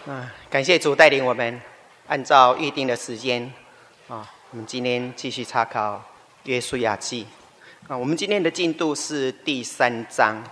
感谢主带领我们，按照预定的时间我们今天继续查考约书亚记我们今天的进度是第三章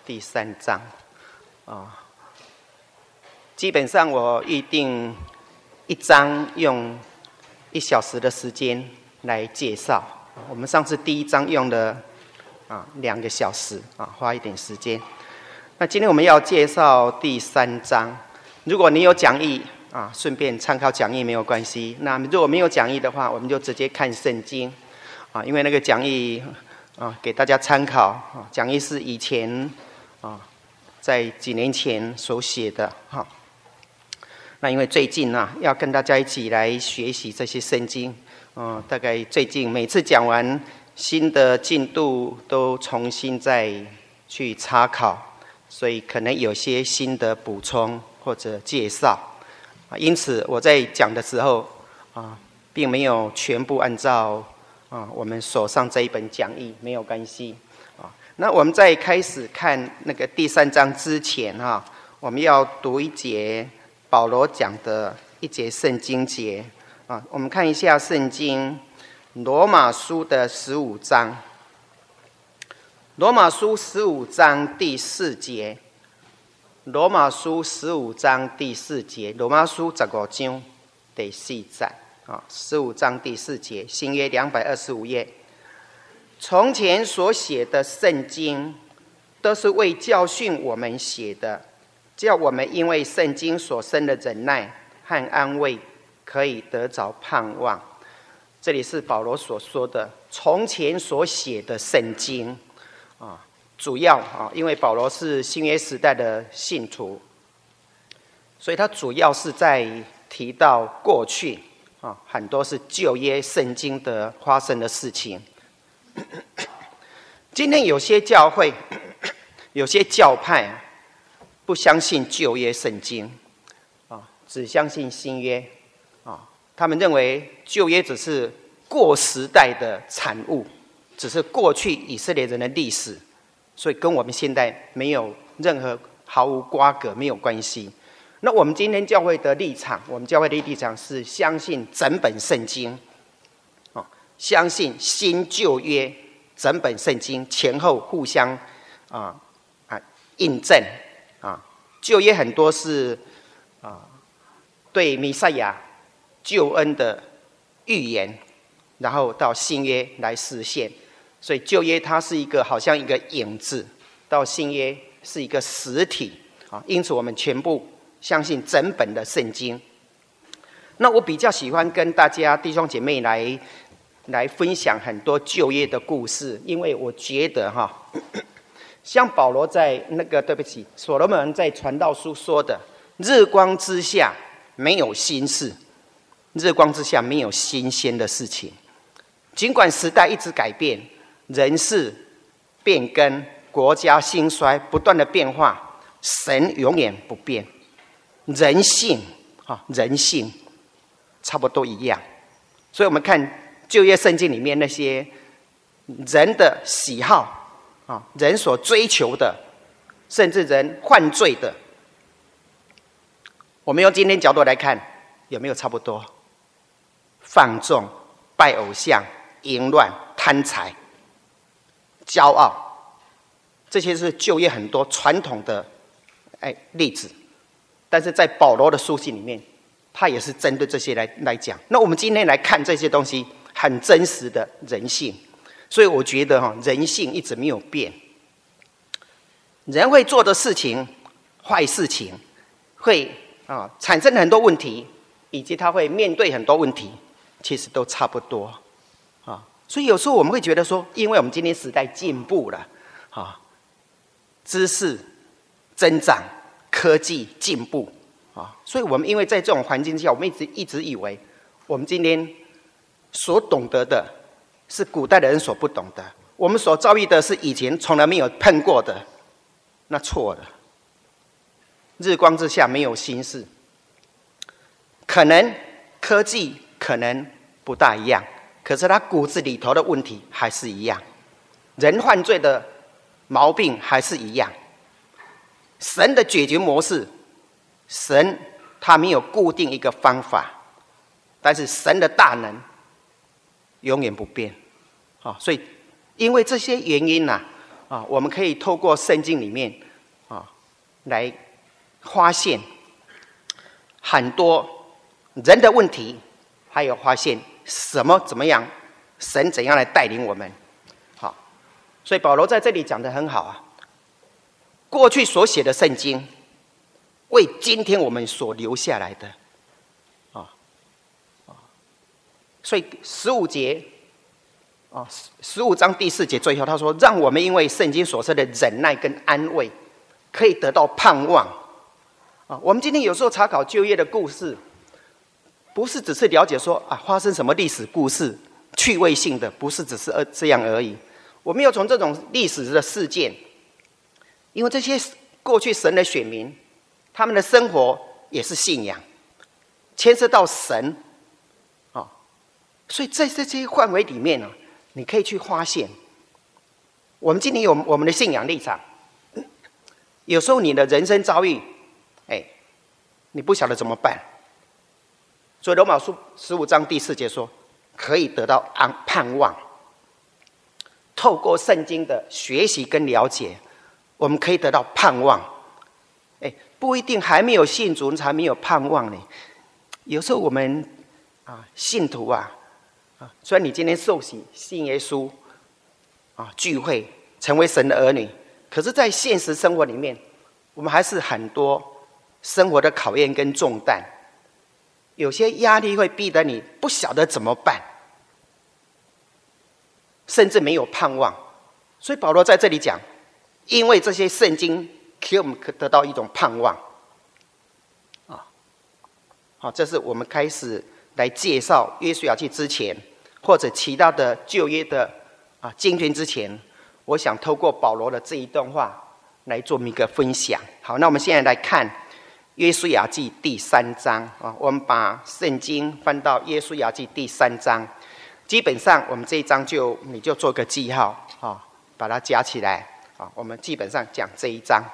基本上我预定一章用1小时的时间来介绍。我们上次第一章用了2个小时花一点时间。那今天我们要介绍第3章。如果你有讲义顺便参考讲义没有关系。那如果没有讲义的话，我们就直接看圣经因为那个讲义给大家参考讲义是以前在几年前所写的那因为最近要跟大家一起来学习这些圣经大概最近每次讲完新的进度都重新再去查考，所以可能有些新的补充或者介绍因此我在讲的时候并没有全部按照我们手上这一本讲义，没有关系那我们在开始看那个第3章之前我们要读一节保罗讲的一节圣经节我们看一下圣经罗马书的15章，罗马书15章第4节，罗马书15章第4节，罗马书15章第4节15章第4节，新约225页。从前所写的圣经都是为教训我们写的，叫我们因为圣经所生的忍耐和安慰可以得着盼望。这里是保罗所说的从前所写的圣经主要因为保罗是新约时代的信徒，所以他主要是在提到过去很多是旧约圣经的发生的事情。今天有些教会有些教派不相信旧约圣经只相信新约他们认为旧约只是过时代的产物，只是过去以色列人的历史，所以跟我们现在没有任何毫无瓜葛，没有关系。那我们今天教会的立场，我们教会的立场是相信整本圣经相信新旧约整本圣经前后互相印证旧约很多是对弥赛亚救恩的预言，然后到新约来实现，所以旧约它是一个好像一个影子，到新约是一个实体因此我们全部相信整本的圣经。那我比较喜欢跟大家弟兄姐妹来分享很多旧约的故事，因为我觉得像保罗在所罗门在传道书说的，日光之下没有新事，日光之下没有新鲜的事情。尽管时代一直改变，人事变更，国家兴衰不断的变化，神永远不变。人性差不多一样。所以我们看旧约圣经里面那些人的喜好人所追求的，甚至人犯罪的，我们用今天角度来看，有没有差不多？放纵、拜偶像、淫乱、贪财、骄傲，这些是旧约很多传统的例子。但是在保罗的书信里面，他也是针对这些来讲。那我们今天来看这些东西，很真实的人性。所以我觉得人性一直没有变。人会做的事情，坏事情，会产生很多问题，以及他会面对很多问题，其实都差不多所以有时候我们会觉得说，因为我们今天时代进步了知识增长，科技进步所以我们因为在这种环境下，我们一直以为我们今天所懂得的是古代的人所不懂的，我们所遭遇的是以前从来没有碰过的，那错了。日光之下没有新事，可能科技可能不大一样，可是他骨子里头的问题还是一样，人犯罪的毛病还是一样。神的解决模式，神他没有固定一个方法，但是神的大能永远不变。所以因为这些原因我们可以透过圣经里面来发现很多人的问题，还有发现怎么样，神怎样来带领我们。所以保罗在这里讲得很好过去所写的圣经为今天我们所留下来的所以15节15章第4节最后他说，让我们因为圣经所说的忍耐跟安慰可以得到盼望。我们今天有时候查考旧约的故事，不是只是了解说发生什么历史故事，趣味性的，不是只是这样而已。我们要从这种历史的事件，因为这些过去神的选民，他们的生活也是信仰，牵涉到神所以在这些范围里面你可以去发现，我们今天有我们的信仰立场。有时候你的人生遭遇你不晓得怎么办，所以罗马书15章第4节说，可以得到盼望。透过圣经的学习跟了解，我们可以得到盼望。不一定还没有信主才没有盼望呢。有时候我们信徒虽然你今天受洗信耶稣聚会成为神的儿女，可是在现实生活里面，我们还是很多生活的考验跟重担，有些压力会逼得你不晓得怎么办，甚至没有盼望。所以保罗在这里讲，因为这些圣经给我们得到一种盼望这是我们开始来介绍约书亚记之前，或者其他的旧约的经卷之前，我想透过保罗的这一段话来做一个分享。好，那我们现在来看约书亚记第3章我们把圣经翻到约书亚记第3章，基本上我们这一章你就做个记号把它加起来我们基本上讲这一章。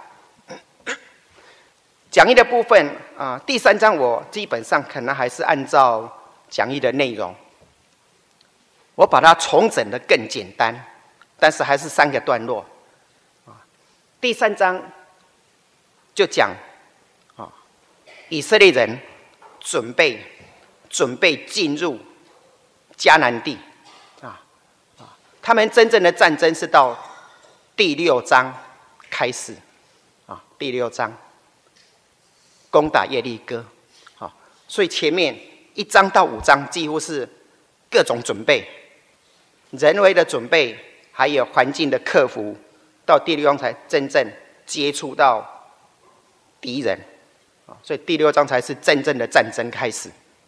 讲义的部分第3章我基本上可能还是按照讲义的内容，我把它重整的更简单，但是还是3个段落第3章就讲以色列人准备进入迦南地他们真正的战争是到第6章开始第6章攻打耶利哥所以前面1章到5章几乎是各种准备，人为的准备，还有环境的克服，到第6章才真正接触到敌人所以第6章才是真正的战争开始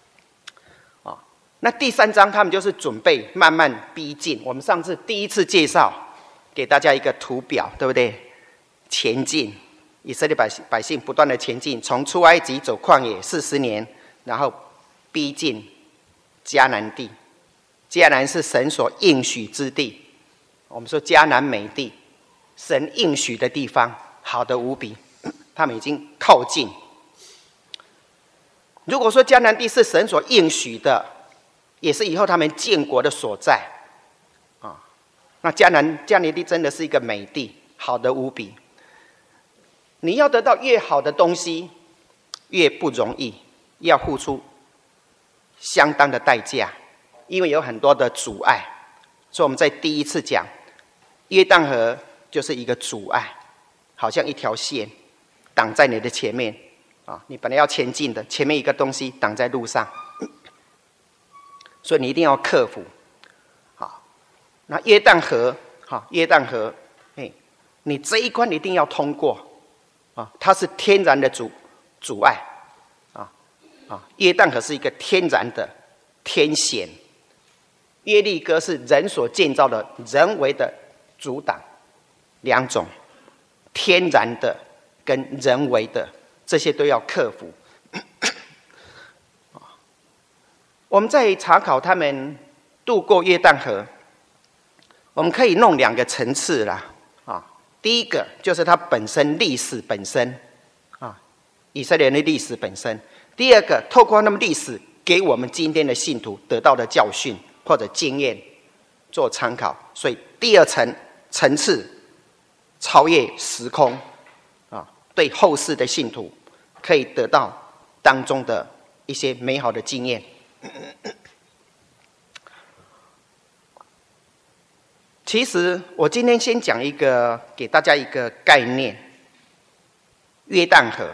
那第3章他们就是准备慢慢逼近。我们上次第一次介绍给大家一个图表，对不对？前进，以色列百姓不断的前进，从出埃及走旷野40年，然后逼近迦南地。迦南是神所应许之地，我们说迦南美地，神应许的地方，好得无比，他们已经靠近。如果说迦南地是神所应许的，也是以后他们建国的所在那迦南地真的是一个美地，好得无比。你要得到越好的东西越不容易，要付出相当的代价，因为有很多的阻碍。所以我们在第一次讲约旦河就是一个阻碍，好像一条线挡在你的前面你本来要前进的，前面一个东西挡在路上，所以你一定要克服那约旦河你这一关一定要通过它是天然的阻碍约旦河是一个天然的天险，耶利哥是人所建造的人为的阻挡，两种天然的跟人为的，这些都要克服我们在查考他们渡过约旦河，我们可以弄2个层次啦第一个就是它本身历史本身以色列人的历史本身。 第二个，透过那么历史给我们今天的信徒得到的教训或者经验做参考，所以第二层次超越时空啊，对后世的信徒可以得到当中的一些美好的经验。其实我今天先讲一个，给大家一个概念：约旦河。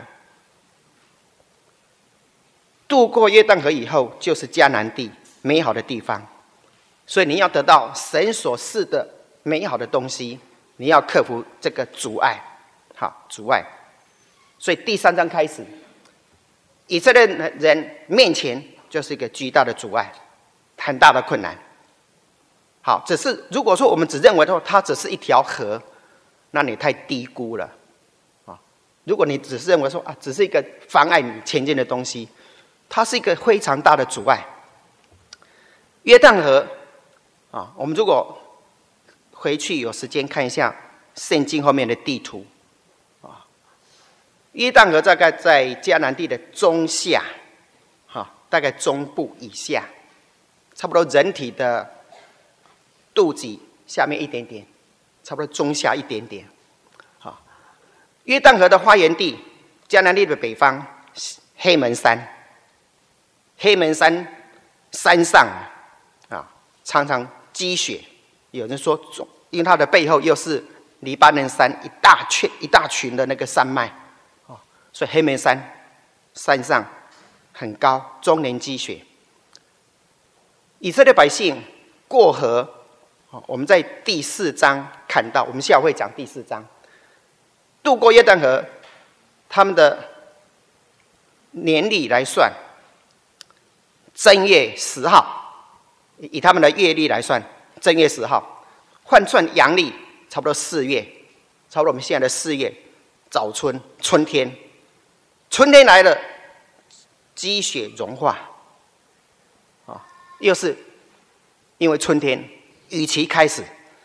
渡过约旦河以后，就是迦南地美好的地方。所以你要得到神所赐的美好的东西，你要克服这个阻碍。好，阻碍。所以第3章开始，以色列人面前就是一个巨大的阻碍，很大的困难。好，只是如果说我们只认为说它只是一条河，那你太低估了啊！如果你只是认为说只是一个妨碍你前进的东西，它是一个非常大的阻碍。约旦河啊，我们如果回去有时间看一下圣经后面的地图啊，约旦河大概在迦南地的中下，大概中部以下，差不多人体的肚脐下面一点点，差不多中下一点点。约旦河的发源地，迦南地的北方，黑门山。黑门山山上常常积雪，有人说，因为它的背后又是黎巴嫩山一大群的那个山脉，所以黑门山山上很高，终年积雪。以色列百姓过河，我们在第4章看到，我们下午会讲第4章，渡过约旦河，他们的年历来算，正月10号，以他们的月历来算，正月10号，换算阳历，差不多4月，差不多我们现在的4月，早春，春天，春天来了，积雪融化，又是因为春天，雨期开始，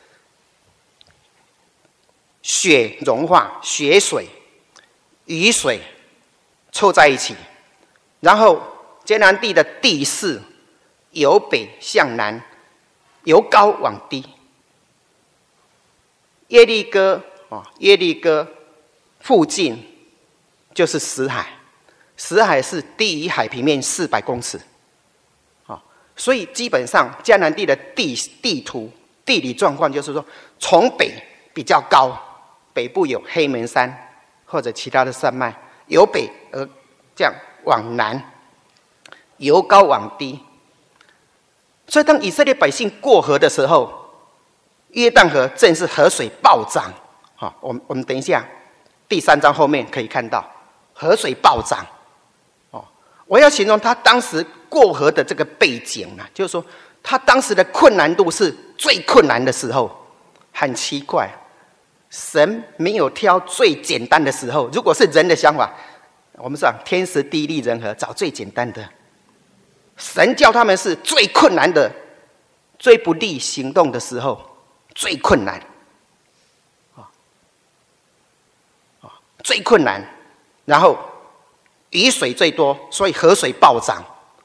雪融化，雪水、雨水凑在一起，然后迦南地的地势由北向南，由高往低。耶利哥附近就是死海，死海是低于海平面400公尺，所以基本上迦南地的地图地理状况就是说，从北比较高，北部有黑门山或者其他的山脉，由北而这样往南，由高往低。所以当以色列百姓过河的时候，约旦河正是河水暴涨。我们等一下第3章后面可以看到河水暴涨。我要形容他当时过河的这个背景就是说他当时的困难度是最困难的时候。很奇怪，神没有挑最简单的时候。如果是人的想法，我们讲天时地利人和，找最简单的。神叫他们是最困难的，最不利行动的时候，最困难，最困难。然后雨水最多，所以河水暴涨，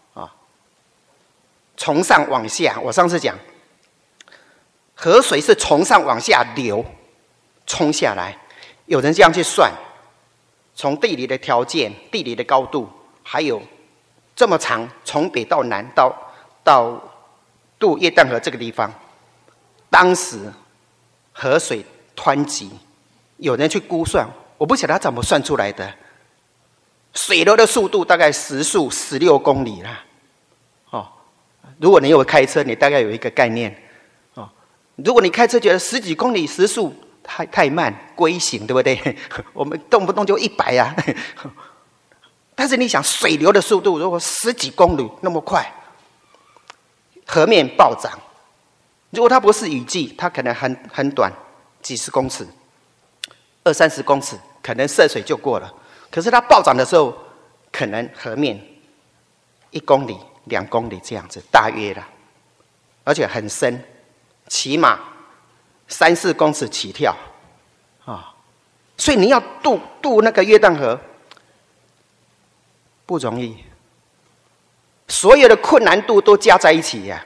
从上往下。我上次讲，河水是从上往下流，冲下来。有人这样去算，从地理的条件、地理的高度，还有这么长，从北到南到渡约旦河这个地方，当时河水湍急，有人去估算，我不晓得他怎么算出来的。水流的速度大概时速16公里啦。如果你有开车，你大概有一个概念。如果你开车觉得10几公里时速太慢，龟行，对不对？我们动不动就100啊。但是你想，水流的速度如果10几公里那么快，河面暴涨，如果它不是雨季，它可能很短，几十公尺，20-30公尺，可能涉水就过了。可是它暴涨的时候，可能河面1公里、2公里这样子，大约啦，而且很深，起码3-4公尺起跳所以你要渡那个约旦河， 不容易，所有的困难度都加在一起呀，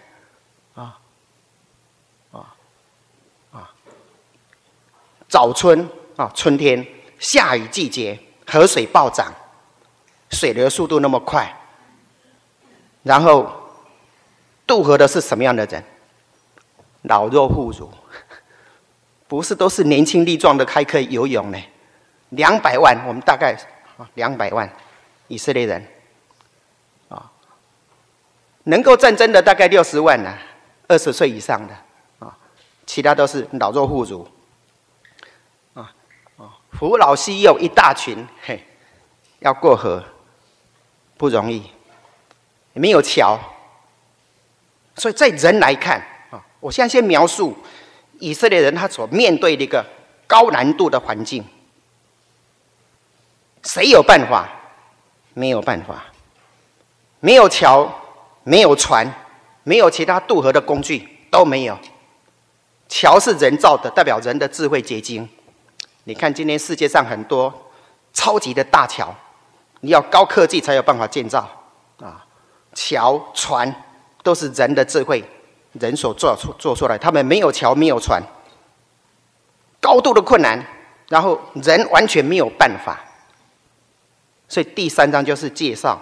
早春春天，下雨季节，河水暴涨，水流速度那么快，然后渡河的是什么样的人？老弱妇孺，不是都是年轻力壮的还可以游泳呢？200万，我们大概200万以色列人能够战争的大概60万呢，20岁以上的其他都是老弱妇孺扶老携幼一大群，要过河不容易，没有桥，所以在人来看我现在先描述以色列人他所面对的一个高难度的环境。谁有办法？没有办法，没有桥，没有船，没有其他渡河的工具，都没有。桥是人造的，代表人的智慧结晶。你看今天世界上很多超级的大桥，你要高科技才有办法建造桥船都是人的智慧，人所做出来，他们没有桥没有船，高度的困难，然后人完全没有办法。所以第3章就是介绍，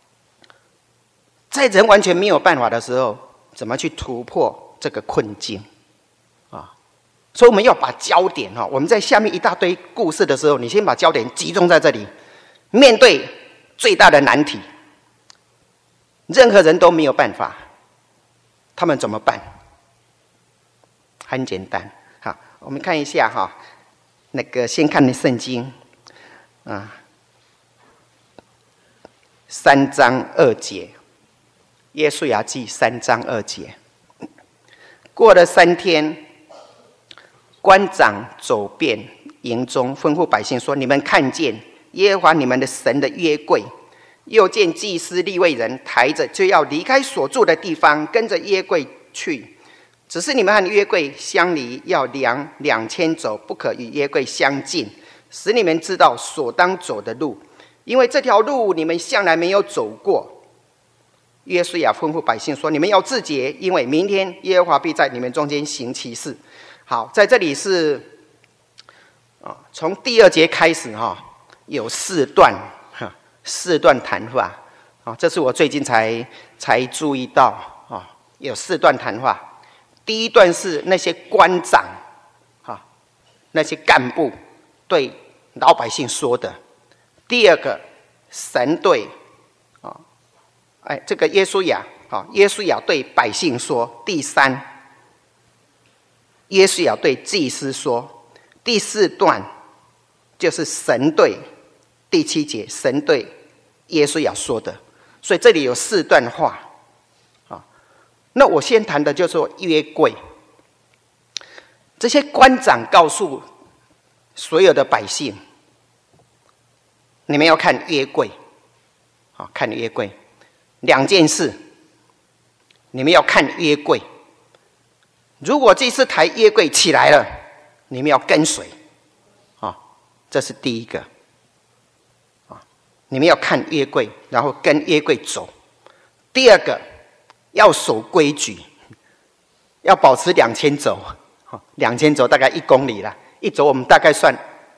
在人完全没有办法的时候，怎么去突破这个困境所以我们要把焦点我们在下面一大堆故事的时候，你先把焦点集中在这里，面对最大的难题，任何人都没有办法，他们怎么办？很简单我们看一下那个先看圣经3章2节，约书亚记3章2节。过了3天，官长走遍营中，吩咐百姓说：你们看见耶和华你们的神的约柜，又见祭司利未人抬着，就要离开所住的地方，跟着约柜去。只是你们和约柜相离，要量2000肘，不可与约柜相近，使你们知道所当走的路，因为这条路你们向来没有走过。约书亚吩咐百姓说：你们要自洁，因为明天耶和华必在你们中间行奇事。好，在这里是从第2节开始有4段谈话这是我最近才注意到有4段谈话。第一段是那些官长那些干部对老百姓说的，第2个神对这个约书亚对百姓说，第3约书亚对祭司说，第4段就是神对第7节神对约书亚说的。所以这里有4段话那我先谈的就是说约柜，这些官长告诉所有的百姓，你们要看约柜看约柜2件事，你们要看约柜。如果这次抬约柜起来了，你们要跟随这是第一个你们要看约柜，然后跟约柜走。第2个要守规矩，要保持2000肘，2000肘大概1公里啦，1肘我们大概算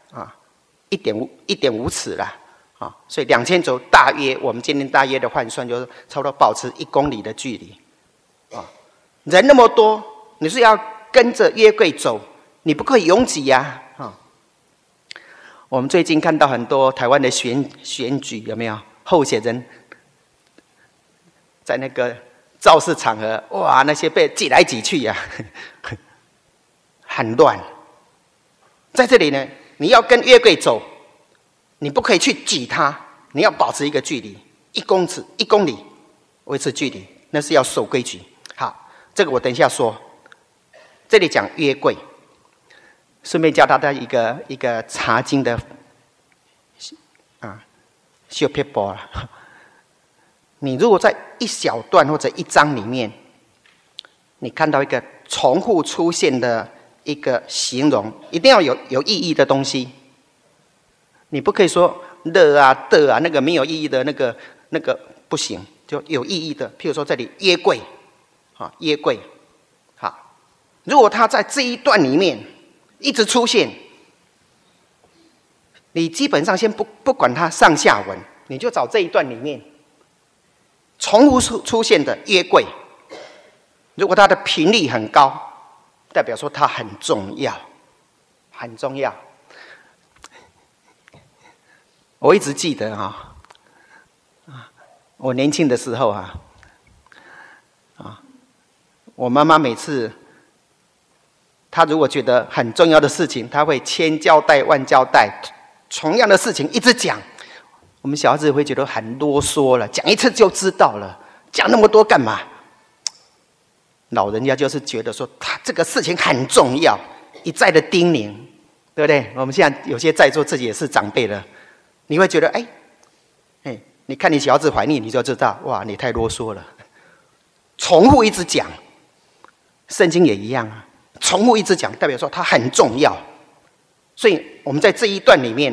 1.5尺啦所以2000肘大约我们今天大约的换算就是差不多保持1公里的距离人那么多，你是要跟着约柜走，你不可以拥挤我们最近看到很多台湾的选举，有没有候选人在那个造势场合，哇，那些被挤来挤去很乱。在这里呢，你要跟约柜走，你不可以去挤它，你要保持一个距离，1公尺、1公里维持距离，那是要守规矩。好，这个我等一下说。这里讲约柜，顺便教大家一个查经的小撇步啦。你如果在一小段或者1章里面，你看到一个重复出现的一个形容，一定要有意义的东西。你不可以说了啊的啊，那个没有意义的那个不行，就有意义的。譬如说这里约柜，约柜，好，如果它在这一段里面一直出现，你基本上先不管它上下文，你就找这一段里面重复出现的约柜。如果它的频率很高，代表说它很重要，很重要。我一直记得我年轻的时候我妈妈每次她如果觉得很重要的事情，她会千交代万交代，同样的事情一直讲。我们小孩子会觉得很啰嗦了，讲一次就知道了，讲那么多干嘛？老人家就是觉得说他这个事情很重要，一再的叮咛，对不对？我们现在有些在座自己也是长辈了，你会觉得你看你小孩子怀念，你就知道，哇，你太啰嗦了，重复一直讲。圣经也一样重复一直讲，代表说它很重要。所以我们在这一段里面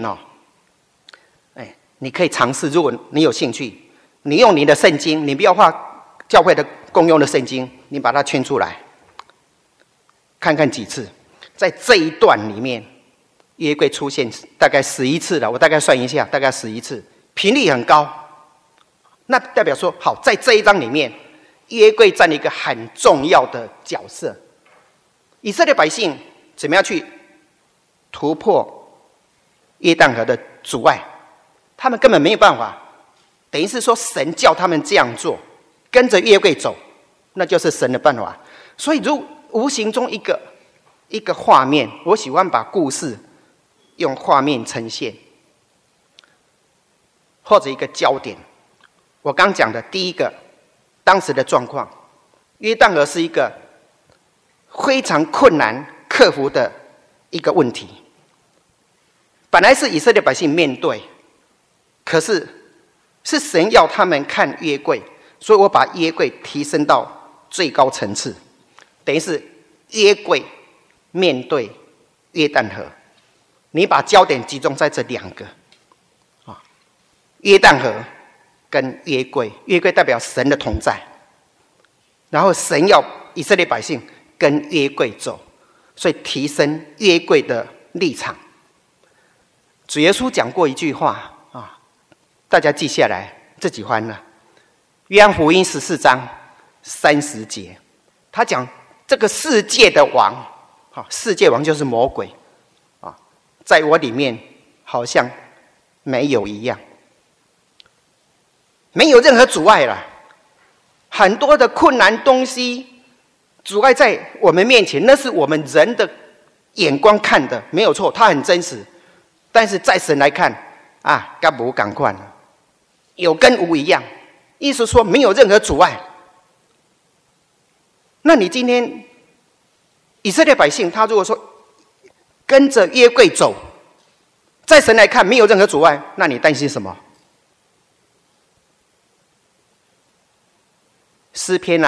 你可以尝试，如果你有兴趣，你用你的圣经，你不要画教会的公用的圣经，你把它圈出来，看看几次。在这一段里面，约柜出现大概11次了，我大概算一下，大概11次，频率很高。那代表说，好，在这一章里面，约柜占了一个很重要的角色。以色列百姓怎么样去突破约旦河的阻碍？他们根本没有办法，等于是说神叫他们这样做，跟着约柜走，那就是神的办法。所以无形中一个画面，我喜欢把故事用画面呈现，或者一个焦点。我刚讲的第一个，当时的状况，约旦河是一个非常困难克服的一个问题。本来是以色列百姓面对，可是是神要他们看约柜，所以我把约柜提升到最高层次，等于是约柜面对约旦河，你把焦点集中在这两个约旦河跟约柜。约柜代表神的同在，然后神要以色列百姓跟约柜走，所以提升约柜的立场。主耶稣讲过一句话大家记下来自己翻了。约翰福音14章30节，他讲这个世界的王世界王就是魔鬼在我里面好像没有一样，没有任何阻碍了。很多的困难东西阻碍在我们面前，那是我们人的眼光看的，没有错，它很真实。但是在神来看干不赶快了，有跟无一样，意思说没有任何阻碍。那你今天以色列百姓，他如果说跟着约柜走，在神来看没有任何阻碍，那你担心什么？诗篇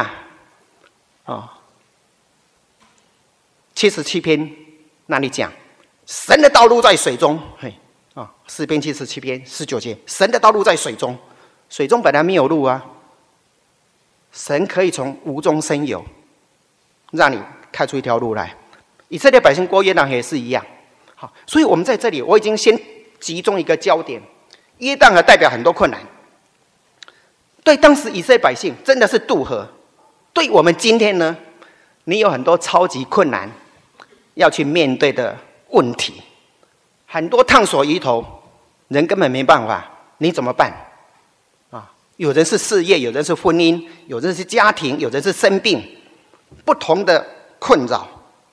77篇那里讲神的道路在水中。诗篇77篇19节，神的道路在水中，水中本来没有路神可以从无中生有，让你开出一条路来。以色列百姓过约旦河也是一样。好，所以我们在这里，我已经先集中一个焦点。约旦河代表很多困难，对当时以色列百姓真的是渡河。对我们今天呢，你有很多超级困难要去面对的问题，很多烫手鱼头，人根本没办法，你怎么办有人是事业，有人是婚姻，有人是家庭，有人是生病，不同的困扰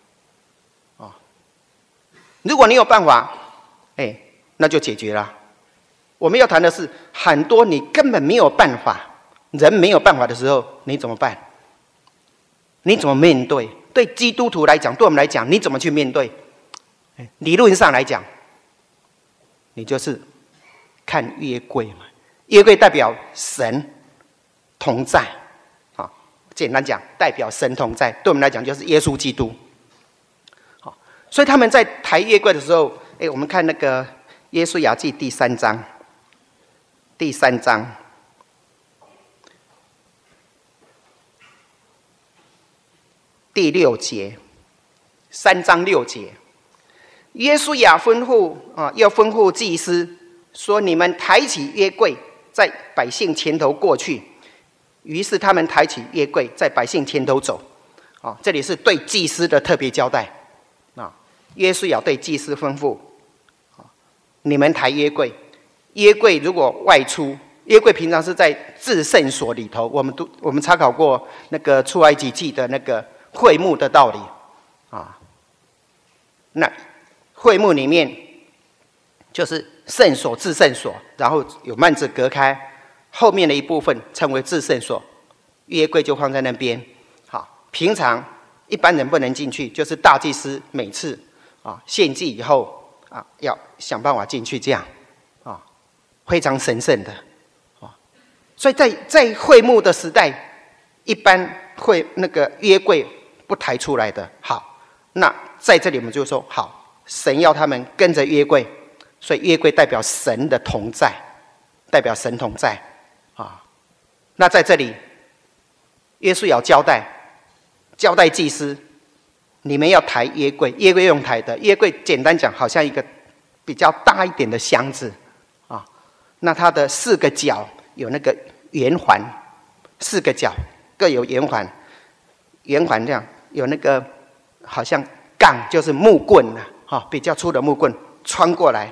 如果你有办法那就解决了。我们要谈的是很多你根本没有办法，人没有办法的时候，你怎么办？你怎么面对？对基督徒来讲，对我们来讲，你怎么去面对？理论上来讲，你就是看约柜嘛。约柜代表神同在简单讲，代表神同在，对我们来讲就是耶稣基督。所以他们在抬约柜的时候，我们看那个耶稣雅记第3章第3章第6节，3章6节，约书亚要吩咐祭司说：“你们抬起约柜，在百姓前头过去。”于是他们抬起约柜，在百姓前头走。这里是对祭司的特别交代。约书亚对祭司吩咐：“你们抬约柜。约柜如果外出，约柜平常是在至圣所里头。我们查考过那个出埃及记的那个会幕的道理那会幕里面就是圣所、至圣所，然后有幔子隔开，后面的一部分称为至圣所，约柜就放在那边。平常一般人不能进去，就是大祭司每次献祭以后要想办法进去，这样非常神圣的所以在会幕的时代，一般会那个约柜不抬出来的。好，那在这里我们就说，好，神要他们跟着约柜，所以约柜代表神的同在，代表神同在那在这里，约书亚交代祭司，你们要抬约柜。约柜用抬的，约柜简单讲，好像一个比较大一点的箱子那它的4个角有那个圆环，4个角各有圆环这样有那个好像杠，就是木棍比较粗的木棍穿过来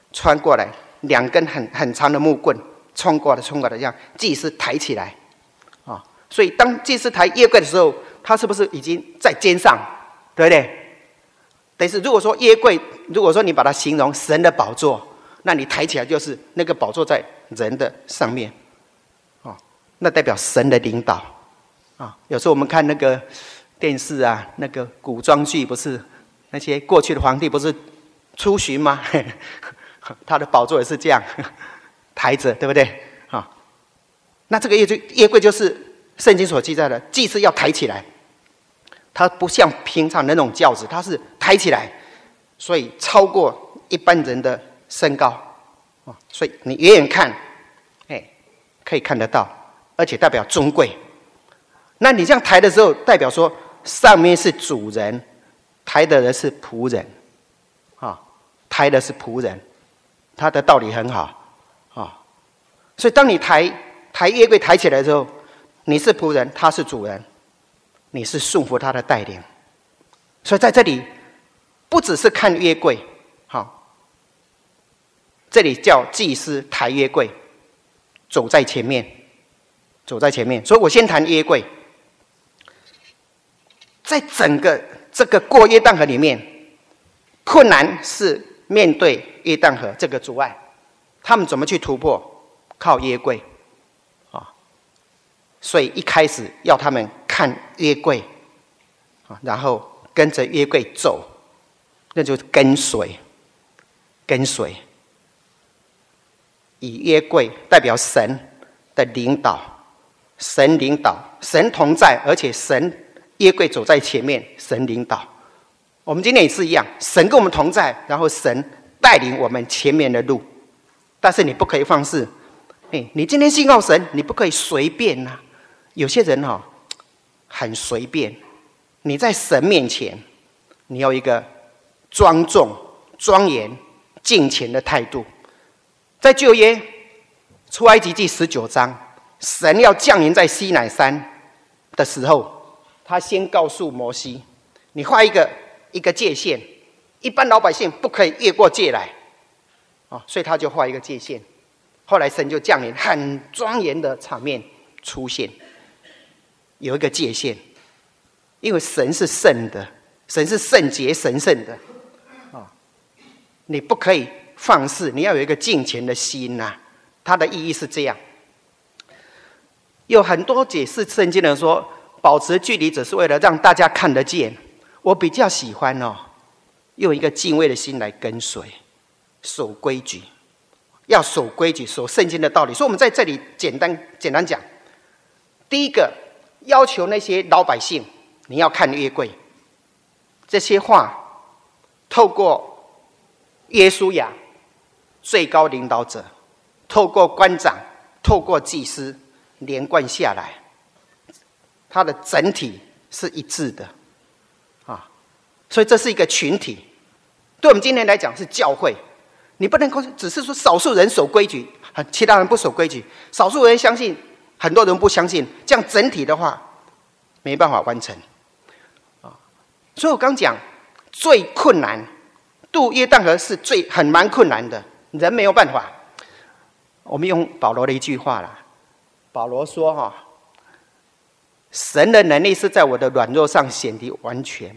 ，2根很长的木棍穿过来这样，祭司抬起来所以当祭司抬约柜的时候，他是不是已经在肩上，对不对？但是如果说约柜，如果说你把它形容神的宝座，那你抬起来就是那个宝座在人的上面那代表神的领导有时候我们看那个电视那个古装剧，不是那些过去的皇帝不是出巡吗？他的宝座也是这样抬着，对不对那这个约柜就是圣经所记载的，祭司要抬起来，它不像平常那种轿子，它是抬起来，所以超过一般人的身高所以你远远看可以看得到，而且代表尊贵。那你这样抬的时候，代表说上面是主人，抬的人是仆人抬的是仆人，他的道理很好所以当你抬约柜抬起来的时候，你是仆人，他是主人，你是顺服他的带领。所以在这里不只是看约柜这里叫祭司抬约柜，走在前面。所以我先谈约柜。在整个这个过约旦河里面，困难是面对约旦河这个阻碍，他们怎么去突破？靠约柜所以一开始要他们看约柜然后跟着约柜走，那就是跟随。以约柜代表神的领导，神领导，神同在，而且神约柜走在前面，神领导。我们今天也是一样，神跟我们同在，然后神带领我们前面的路。但是你不可以放肆你今天信靠神，你不可以随便有些人很随便。你在神面前，你要一个庄重、庄严、敬虔的态度。在旧约出埃及记19章，神要降临在西乃山的时候，他先告诉摩西，你画一个界限，一般老百姓不可以越过界来所以他就画一个界限。后来神就降临，很庄严的场面出现，有一个界限，因为神是圣的，神是圣洁神圣的你不可以放肆，你要有一个敬虔的心它的意义是这样。有很多解释圣经的人说，保持距离只是为了让大家看得见。我比较喜欢用一个敬畏的心来跟随，守规矩，要守规矩，守圣经的道理。所以我们在这里简单讲，第一个要求那些老百姓，你要看约柜。这些话透过约书亚最高领导者透过官长，透过祭司连贯下来，它的整体是一致的啊。所以这是一个群体。对我们今天来讲是教会，你不能够只是说少数人守规矩，其他人不守规矩，少数人相信，很多人不相信，这样整体的话没办法完成啊。所以我刚讲最困难，渡约旦河是蛮困难的，人没有办法。我们用保罗的一句话啦，保罗说神的能力是在我的软弱上显得完全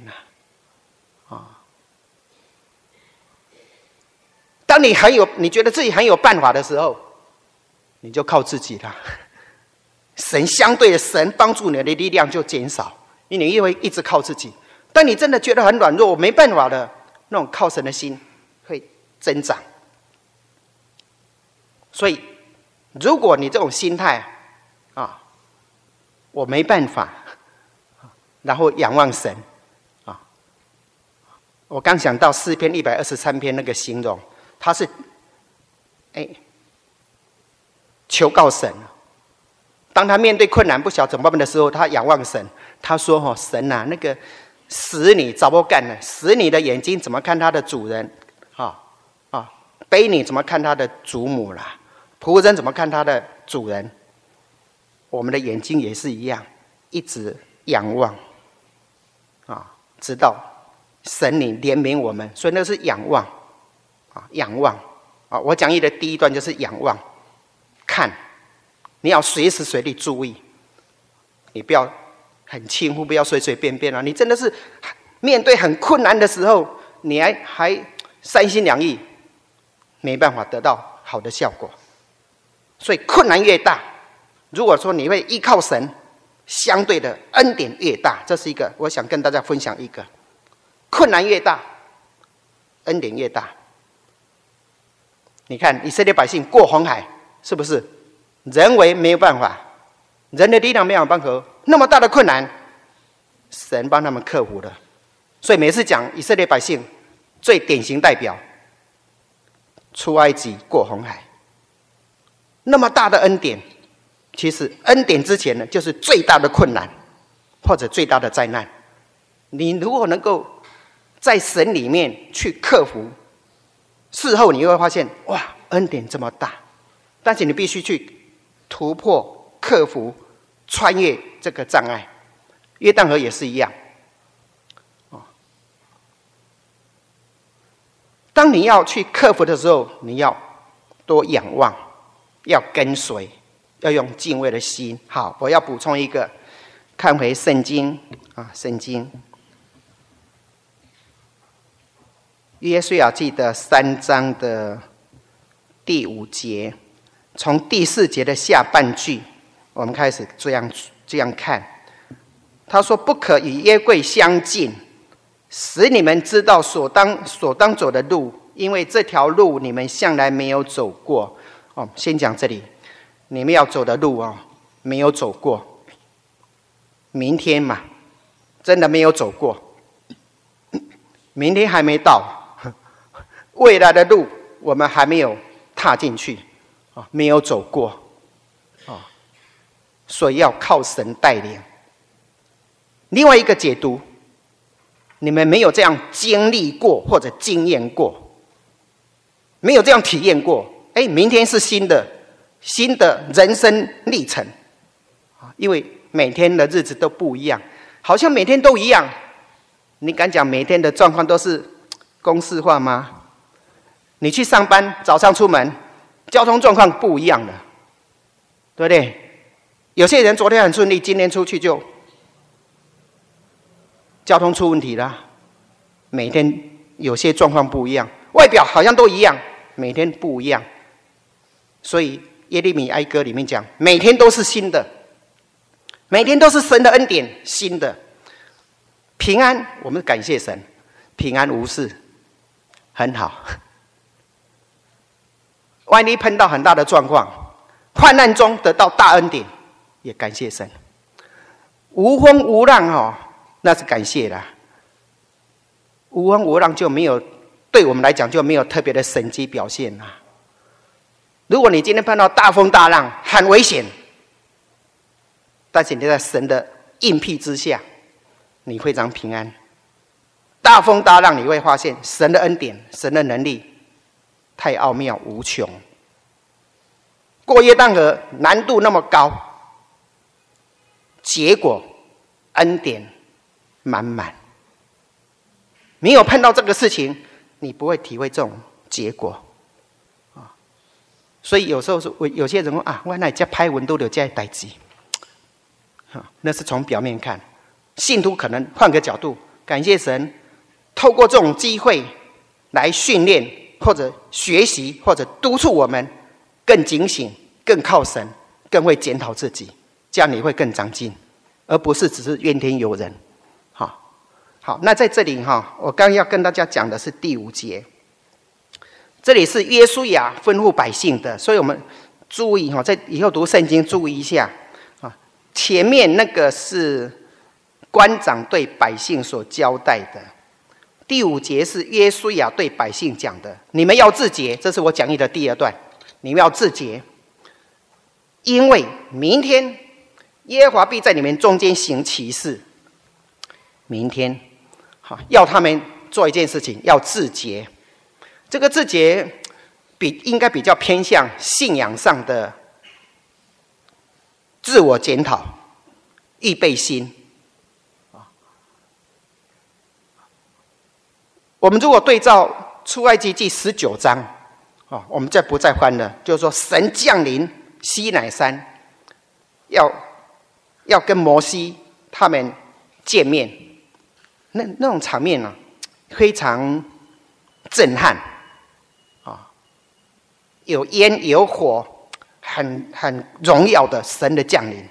当你觉得自己很有办法的时候，你就靠自己了。神相对的，神帮助你的力量就减少，因为你会一直靠自己。当你真的觉得很软弱，我没办法的，那种靠神的心会增长。所以，如果你这种心态我没办法，然后仰望神我刚想到诗篇123篇那个形容，他是求告神。当他面对困难不晓得怎么办的时候，他仰望神。他说神啊，那个使女找不干了，使女的眼睛怎么看他的主人卑女怎么看他的主母啦，仆人怎么看他的主人。我们的眼睛也是一样，一直仰望直到神你怜悯我们。所以那是仰望仰望我讲义的第一段就是仰望看，你要随时随地注意，你不要很轻忽，不要随随便便你真的是面对很困难的时候，你还三心两意，没办法得到好的效果。所以困难越大，如果说你会依靠神，相对的恩典越大。这是一个我想跟大家分享一个，困难越大，恩典越大。你看以色列百姓过红海，是不是人为没有办法，人的力量没有办法，那么大的困难，神帮他们克服了。所以每次讲以色列百姓最典型代表，出埃及过红海，那么大的恩典，其实恩典之前呢，就是最大的困难或者最大的灾难。你如果能够在神里面去克服，事后你会发现哇，恩典这么大，但是你必须去突破、克服、穿越这个障碍。约旦河也是一样当你要去克服的时候，你要多仰望，要跟随，要用敬畏的心。好，我要补充一个，看回圣经圣经约书亚记的3章的第5节，从第4节的下半句，我们开始这样看。他说：“不可与约柜相近，使你们知道所当走的路，因为这条路你们向来没有走过。”先讲这里，你们要走的路没有走过，明天嘛，真的没有走过，明天还没到，未来的路我们还没有踏进去没有走过所以要靠神带领。另外一个解读，你们没有这样经历过或者经验过，没有这样体验过，明天是新的人生历程因为每天的日子都不一样，好像每天都一样。你敢讲每天的状况都是公式化吗？你去上班，早上出门，交通状况不一样的，对不对？有些人昨天很顺利，今天出去就交通出问题了。每天有些状况不一样，外表好像都一样，每天不一样。所以耶利米哀歌里面讲，每天都是新的，每天都是神的恩典，新的平安。我们感谢神，平安无事，很好。万一碰到很大的状况，患难中得到大恩典，也感谢神。无风无浪那是感谢啦。无风无浪就没有，对我们来讲就没有特别的神迹表现啦。 如果你今天碰到大风大浪，很危险，但是你在神的应庇之下，你非常平安。大风大浪，你会发现神的恩典、神的能力太奥妙无穷。过约旦河难度那么高，结果恩典满满。没有碰到这个事情，你不会体会这种结果。所以有时候有些人说啊，我那这拍文都有这代志，那是从表面看。信徒可能换个角度，感谢神，透过这种机会来训练，或者学习，或者督促我们更警醒、更靠神、更会检讨自己，这样你会更长进，而不是只是怨天尤人。好，那在这里我刚要跟大家讲的是第5节。这里是约书亚吩咐百姓的，所以我们注意在以后读圣经注意一下前面那个是官长对百姓所交代的，第5节是约书亚对百姓讲的，你们要自洁，这是我讲义的第2段，你们要自洁，因为明天耶和华必在你们中间行奇事。明天要他们做一件事情，要自洁。这个自洁应该比较偏向信仰上的自我检讨、预备心。我们如果对照出埃及记19章，我们不再翻了，就是说神降临西乃山，要跟摩西他们见面，那种场面非常震撼。有烟有火，很荣耀的神的降临。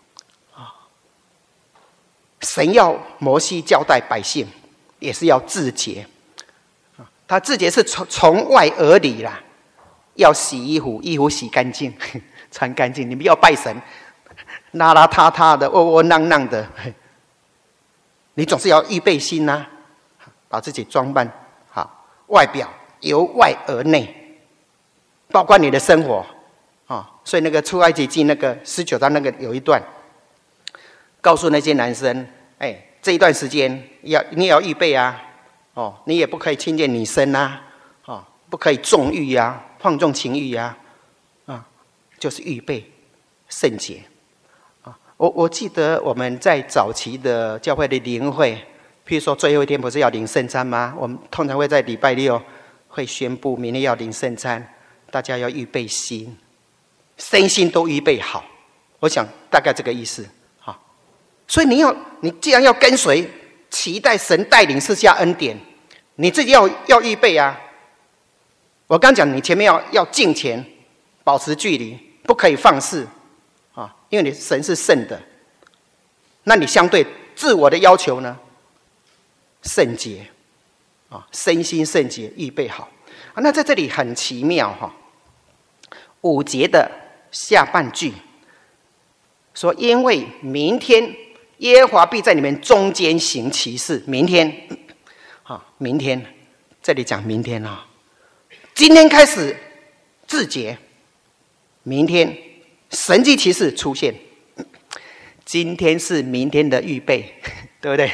神要摩西交代百姓，也是要自洁。他自洁是从外而里啦，要洗衣服，衣服洗干净，穿干净。你们要拜神，邋邋遢遢的，窝窝囊囊的，你总是要预备心啊，把自己装扮好，外表由外而内。包括你的生活所以那个出埃及记那个19章那个有一段，告诉那些男生，这一段时间你也要预备啊，你也不可以亲近女生啊，不可以纵欲啊，放纵情欲啊，就是预备圣洁。我记得我们在早期的教会的灵会，譬如说最后一天不是要领圣餐吗？我们通常会在礼拜6会宣布明天要领圣餐。大家要预备心，身心都预备好。我想大概这个意思。所以你既然要跟随，期待神带领赐下恩典，你自己要预备啊。我刚讲，你前面要敬虔，保持距离，不可以放肆因为你神是圣的。那你相对自我的要求呢？圣洁身心圣洁，预备好。那在这里很奇妙5节的下半句说，因为明天耶和华必在你们中间行奇事。明天明天这里讲明天今天开始自洁，明天神迹奇事出现。今天是明天的预备，对不对？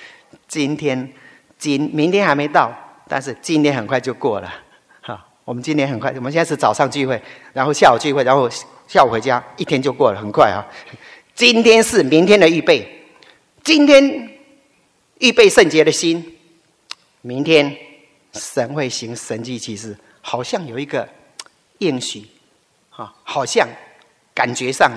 明天还没到，但是今天很快就过了。我们今年很快，我们现在是早上聚会，然后下午聚会，然后下午回家，一天就过了，很快今天是明天的预备，今天预备圣洁的心，明天神会行神迹奇事，好像有一个应许好像感觉上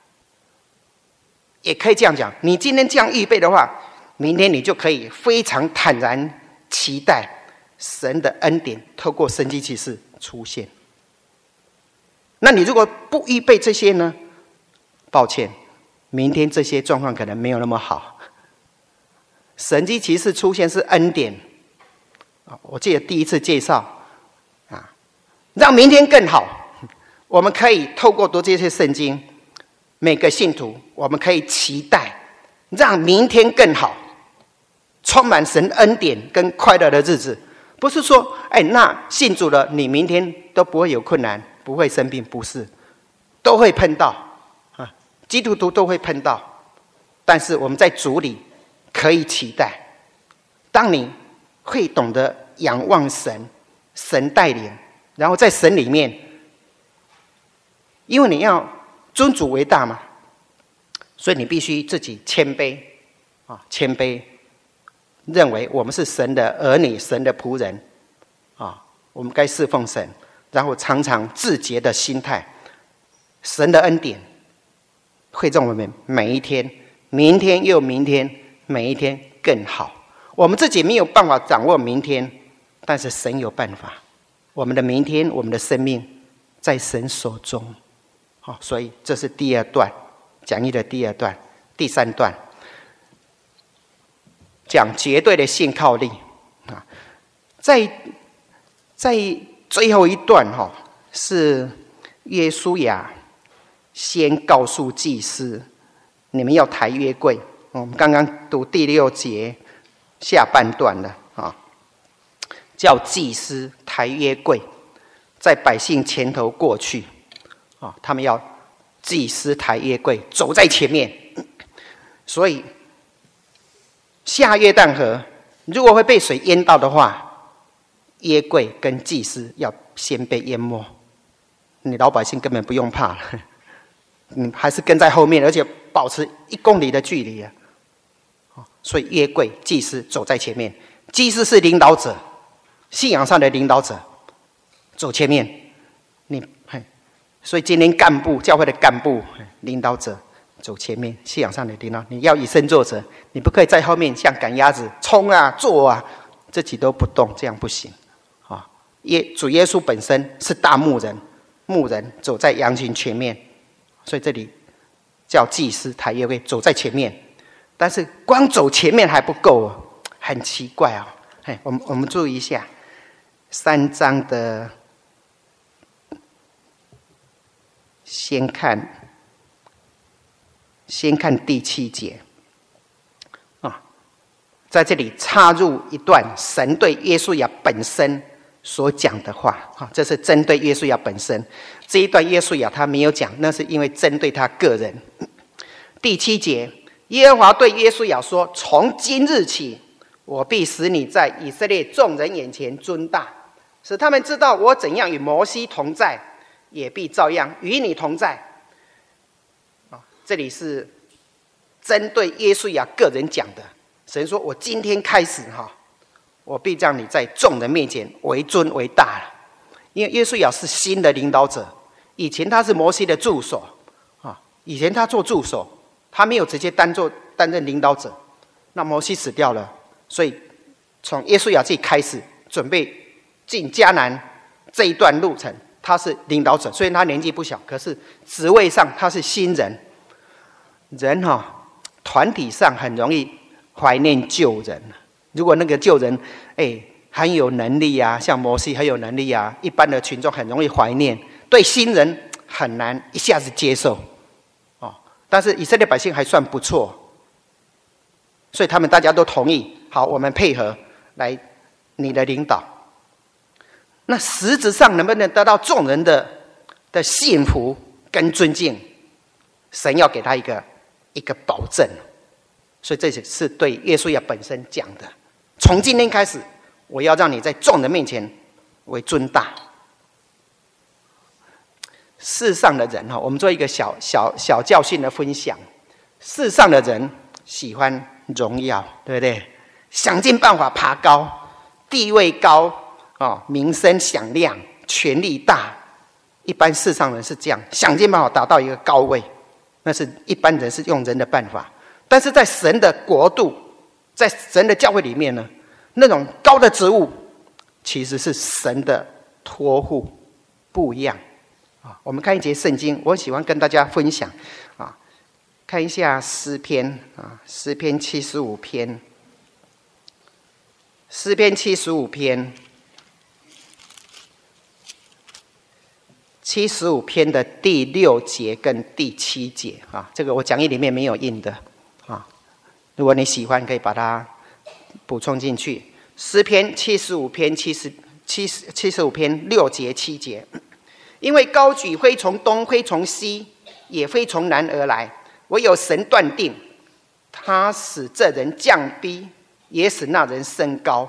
也可以这样讲，你今天这样预备的话，明天你就可以非常坦然期待神的恩典透过神迹奇事出现。那你如果不预备这些呢？抱歉，明天这些状况可能没有那么好。神迹奇事出现是恩典我记得第一次介绍让明天更好。我们可以透过读这些圣经，每个信徒我们可以期待让明天更好，充满神恩典跟快乐的日子。不是说那信主了你明天都不会有困难， 不会生病，不是，都会碰到啊，基督徒都会碰到。但是我们在主里可以期待，当你会懂得仰望神，神带领，然后在神里面，因为你要尊主为大嘛，所以你必须自己谦卑啊，谦卑，认为我们是神的儿女，神的仆人啊，我们该侍奉神，然后常常自洁的心态，神的恩典会让我们每一天，明天又明天，每一天更好。我们自己没有办法掌握明天，但是神有办法。我们的明天，我们的生命在神手中。好，所以这是第二段讲义的第二段。第三段讲绝对的信靠力啊，在最后一段是约书亚先告诉祭司，你们要抬约柜。我们刚刚读第6节下半段了啊，叫祭司抬约柜，在百姓前头过去啊，他们要祭司抬约柜，走在前面。所以下约旦河如果会被水淹到的话，约柜跟祭司要先被淹没，你老百姓根本不用怕了，你还是跟在后面，而且保持1公里的距离啊。所以约柜、祭司走在前面，祭司是领导者，信仰上的领导者，走前面。所以今天干部、教会的干部、领导者走前面，信仰上的领导，你要以身作则，你不可以在后面像赶鸭子冲啊、做啊，自己都不动，这样不行啊。主耶稣本身是大牧人，牧人走在羊群前面，所以这里叫祭司抬约柜走在前面。但是光走前面还不够哦，很奇怪啊。我们注意一下3章的，先看第7节啊，在这里插入一段神对约书亚本身所讲的话啊，这是针对约书亚本身。这一段约书亚他没有讲，那是因为针对他个人。第7节，耶和华对约书亚说：从今日起，我必使你在以色列众人眼前尊大，使他们知道我怎样与摩西同在，也必照样与你同在。这里是针对约书亚个人讲的。神说：我今天开始我必让你在众人面前为尊为大了。因为约书亚是新的领导者，以前他是摩西的助手以前他做助手，他没有直接担任领导者。那摩西死掉了，所以从约书亚记开始准备进迦南这一段路程，他是领导者。虽然他年纪不小，可是职位上他是新人。人团体上很容易怀念旧人。如果那个旧人很有能力啊，像摩西很有能力啊，一般的群众很容易怀念，对新人很难一下子接受但是以色列百姓还算不错，所以他们大家都同意，好，我们配合来你的领导。那实质上能不能得到众人的信服跟尊敬，神要给他一个保证。所以这是对约书亚本身讲的，从今天开始，我要让你在众人面前为尊大。世上的人我们做一个小教训的分享。世上的人喜欢荣耀，对不对？想尽办法爬高，地位高名声响亮，权力大。一般世上人是这样，想尽办法达到一个高位，那是一般人是用人的办法。但是在神的国度，在神的教会里面呢，那种高的职务其实是神的托付，不一样我们看一节圣经，我喜欢跟大家分享看一下诗篇诗篇75篇，诗篇75篇，75篇的第6节跟第7节这个我讲义里面没有印的如果你喜欢，可以把它补充进去。诗篇75篇75篇6节7节， 因为高举非从东，非从西，也非从南而来，唯有神断定，他使这人降低，也使那人升高。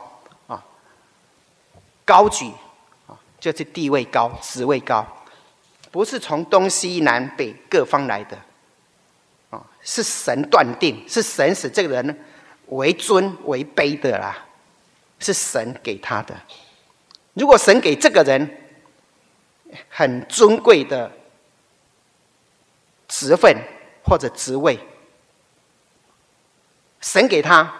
高举就是地位高，职位高，不是从东西南北各方来的，是神断定，是神使这个人为尊为卑的啦，是神给他的。如果神给这个人很尊贵的职分或者职位，神给他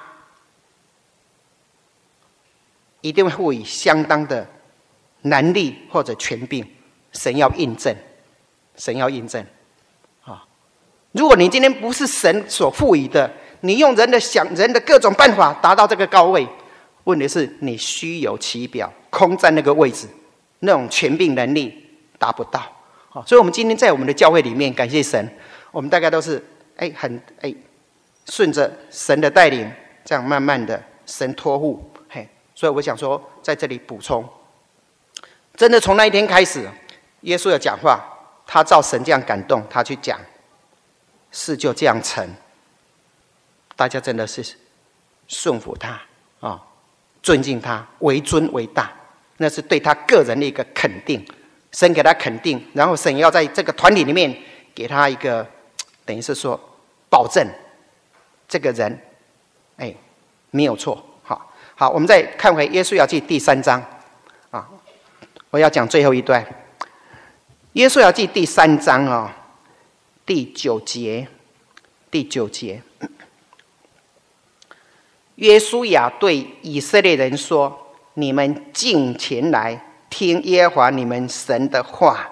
一定会赋予相当的能力或者权柄，神要印证，神要印证。如果你今天不是神所赋予的，你用人的各种办法达到这个高位，问题是你虚有其表，空占那个位置，那种权柄能力达不到。所以我们今天在我们的教会里面，感谢神，我们大概都是顺着神的带领，这样慢慢的神托付。所以我想说，在这里补充，真的从那一天开始，耶稣有讲话，他照神这样感动，他去讲，事就这样成。大家真的是顺服他尊敬他，为尊为大，那是对他个人的一个肯定。神给他肯定，然后神要在这个团体里面给他一个，等于是说保证，这个人没有错。好，我们再看回约书亚记第3章我要讲最后一段。约书亚记第3章第9节，约书亚对以色列人说：“你们近前来听耶和华你们神的话。”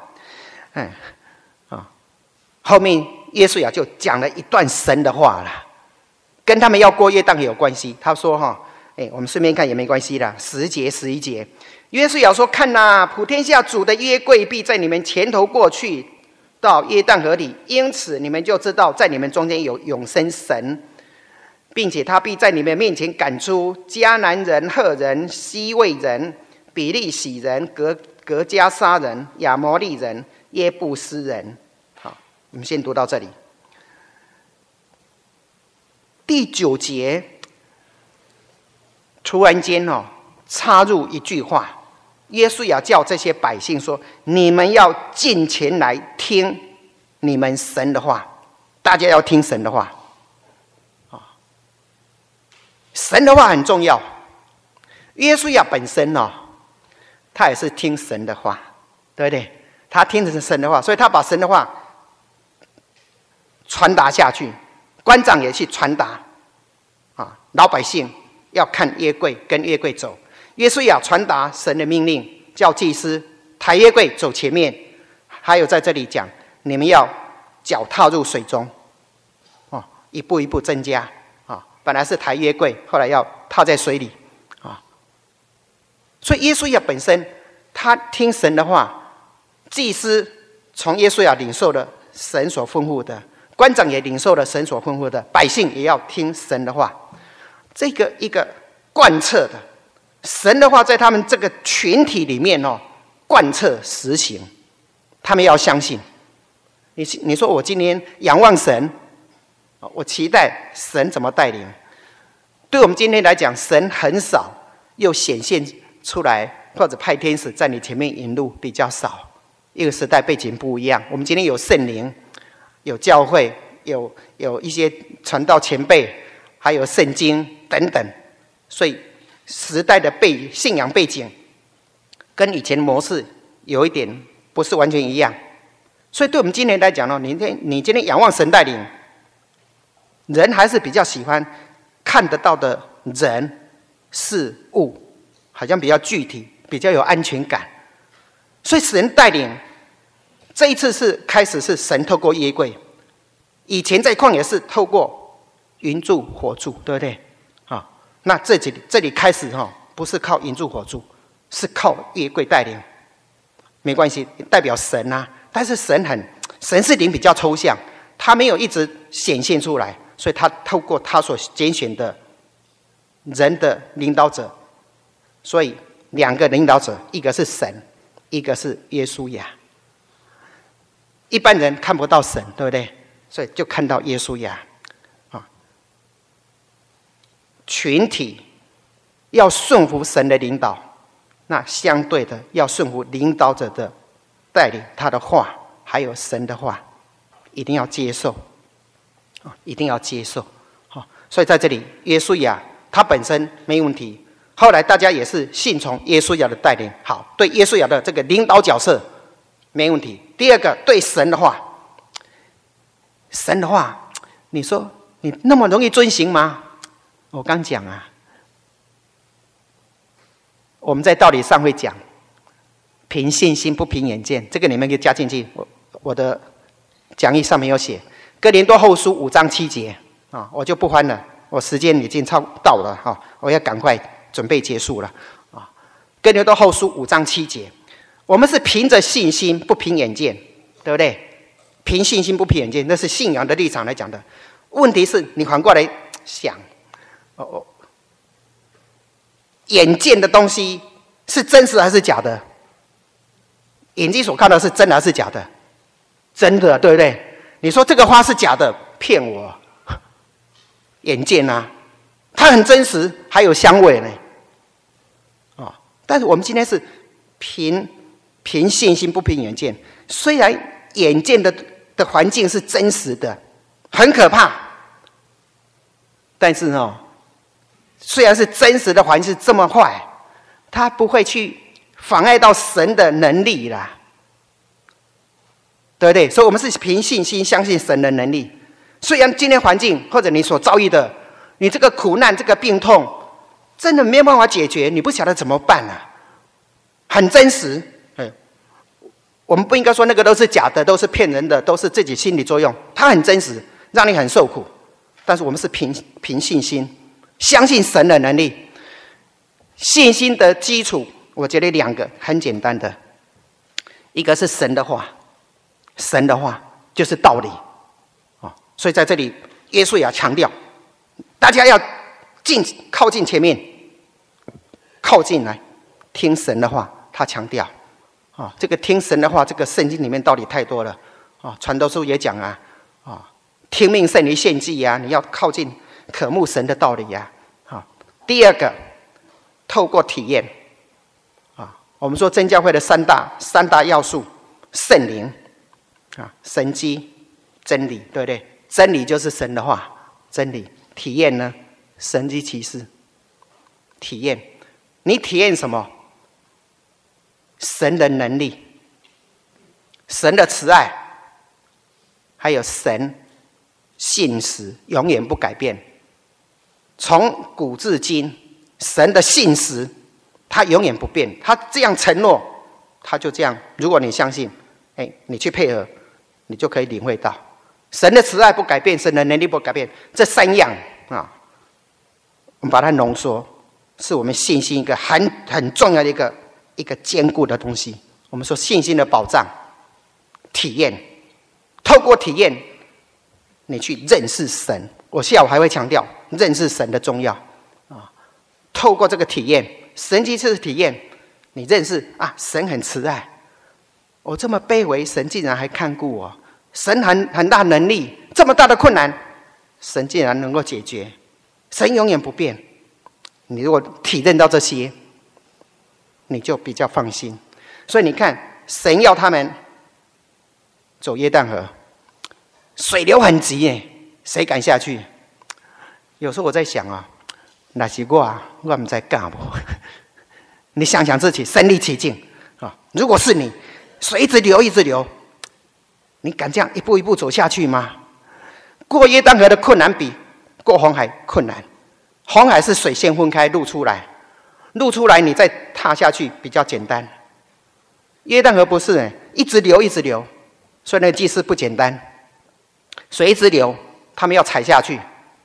后面约书亚就讲了一段神的话了，跟他们要过约旦河有关系。他说我们顺便看也没关系啦。10节、11节，约书亚说：“看哪，普天下主的约柜必在你们前头过去，到约旦河里，因此你们就知道，在你们中间有永生神，并且他必在你们面前赶出迦南人、赫人、西魏人、比利洗人、格迦沙人、亚摩利人、耶布斯人。”好，我们先读到这里。第9节突然间插入一句话，耶稣要叫这些百姓说：“你们要近前来听你们神的话。”大家要听神的话神的话很重要。耶稣亚本身他也是听神的话，对不对？他听的是神的话，所以他把神的话传达下去，官长也去传达老百姓要看约柜，跟约柜走。约书亚传达神的命令，叫祭司抬约柜走前面，还有在这里讲，你们要脚踏入水中一步一步增加本来是抬约柜，后来要踏在水里所以耶稣亚本身他听神的话，祭司从耶稣亚领受了神所吩咐的，官长也领受了神所吩咐的，百姓也要听神的话。这个一个贯彻的神的话，在他们这个群体里面贯彻实行，他们要相信。你说我今天仰望神，我期待神怎么带领。对我们今天来讲，神很少又显现出来，或者派天使在你前面引路，比较少。一个时代背景不一样，我们今天有圣灵，有教会，有一些传道前辈，还有圣经等等，所以时代的信仰背景跟以前的模式有一点不是完全一样。所以对我们今天来讲你今天仰望神带领，人还是比较喜欢看得到的人事物，好像比较具体，比较有安全感。所以神带领这一次开始是神透过约柜，以前在旷野是透过云柱火柱，对不对那这里开始不是靠云柱火柱，是靠约柜带领。没关系，代表神但是神是灵比较抽象，他没有一直显现出来，所以他透过他所拣选的人的领导者，所以2个领导者，一个是神，一个是耶稣亚一般人看不到神，对不对？所以就看到耶稣亚啊。群体要顺服神的领导，那相对的要顺服领导者的带领，他的话还有神的话，一定要接受啊，一定要接受。好，所以在这里，耶稣亚他本身没问题，后来大家也是信从耶稣亚的带领。好，对耶稣亚的这个领导角色没问题。第二个，对神的话，神的话，你说你那么容易遵行吗？我刚讲啊，我们在道理上会讲，凭信心不凭眼见，这个你们可以加进去。我的讲义上面有写，哥林多后书5章7节啊，我就不翻了，我时间已经到了哈，我要赶快准备结束了啊。哥林多后书5章7节，我们是凭着信心不凭眼见，对不对？凭信心不凭眼见，那是信仰的立场来讲的。问题是你反过来想，眼见的东西是真实还是假的？眼睛所看到是真的还是假的？真的，对不对？你说这个花是假的，骗我。眼见啊，它很真实，还有香味呢。哦，但是我们今天是凭信心不凭眼见。虽然眼见的环境是真实的，很可怕，但是虽然是真实的环境这么坏，它不会去妨碍到神的能力啦，对不对？所以我们是凭信心相信神的能力。虽然今天环境或者你所遭遇的，你这个苦难、这个病痛，真的没有办法解决，你不晓得怎么办啊，很真实。我们不应该说那个都是假的，都是骗人的，都是自己心理作用，它很真实，让你很受苦。但是我们是凭信心相信神的能力。信心的基础我觉得2个很简单的，一个是神的话，神的话就是道理。所以在这里耶稣也要强调，大家要靠近前面，靠近来听神的话。他强调这个听神的话，这个圣经里面道理太多了传道书也讲听命胜于献祭啊，你要靠近渴慕神的道理啊。第二个，透过体验我们说真教会的三大要素：圣灵神迹、真理，对不对？真理就是神的话，真理。体验呢，神迹奇事。体验，你体验什么？神的能力，神的慈爱，还有神信实永远不改变。从古至今，神的信实他永远不变，他这样承诺，他就这样。如果你相信，你去配合，你就可以领会到神的慈爱不改变，神的能力不改变。这3样我们把它浓缩，是我们信心一个很重要的一个坚固的东西。我们说信心的保障，体验，透过体验，你去认识神。我下午还会强调认识神的重要透过这个体验，神迹是体验，你认识神很慈爱，我这么卑微，神竟然还看顾我。神很大能力，这么大的困难，神竟然能够解决。神永远不变。你如果体认到这些，你就比较放心。所以你看，神要他们走约旦河，水流很急耶，谁敢下去？有时候我在想那是我不知道干嘛。你想想自己身临其境如果是你，水一直流一直流，你敢这样一步一步走下去吗？过约旦河的困难比过红海困难。红海是水先分开，露出来你再踏下去比较简单。约旦河不是一直流一直流，所以那个祭司不简单，水一直流，他们要踩下去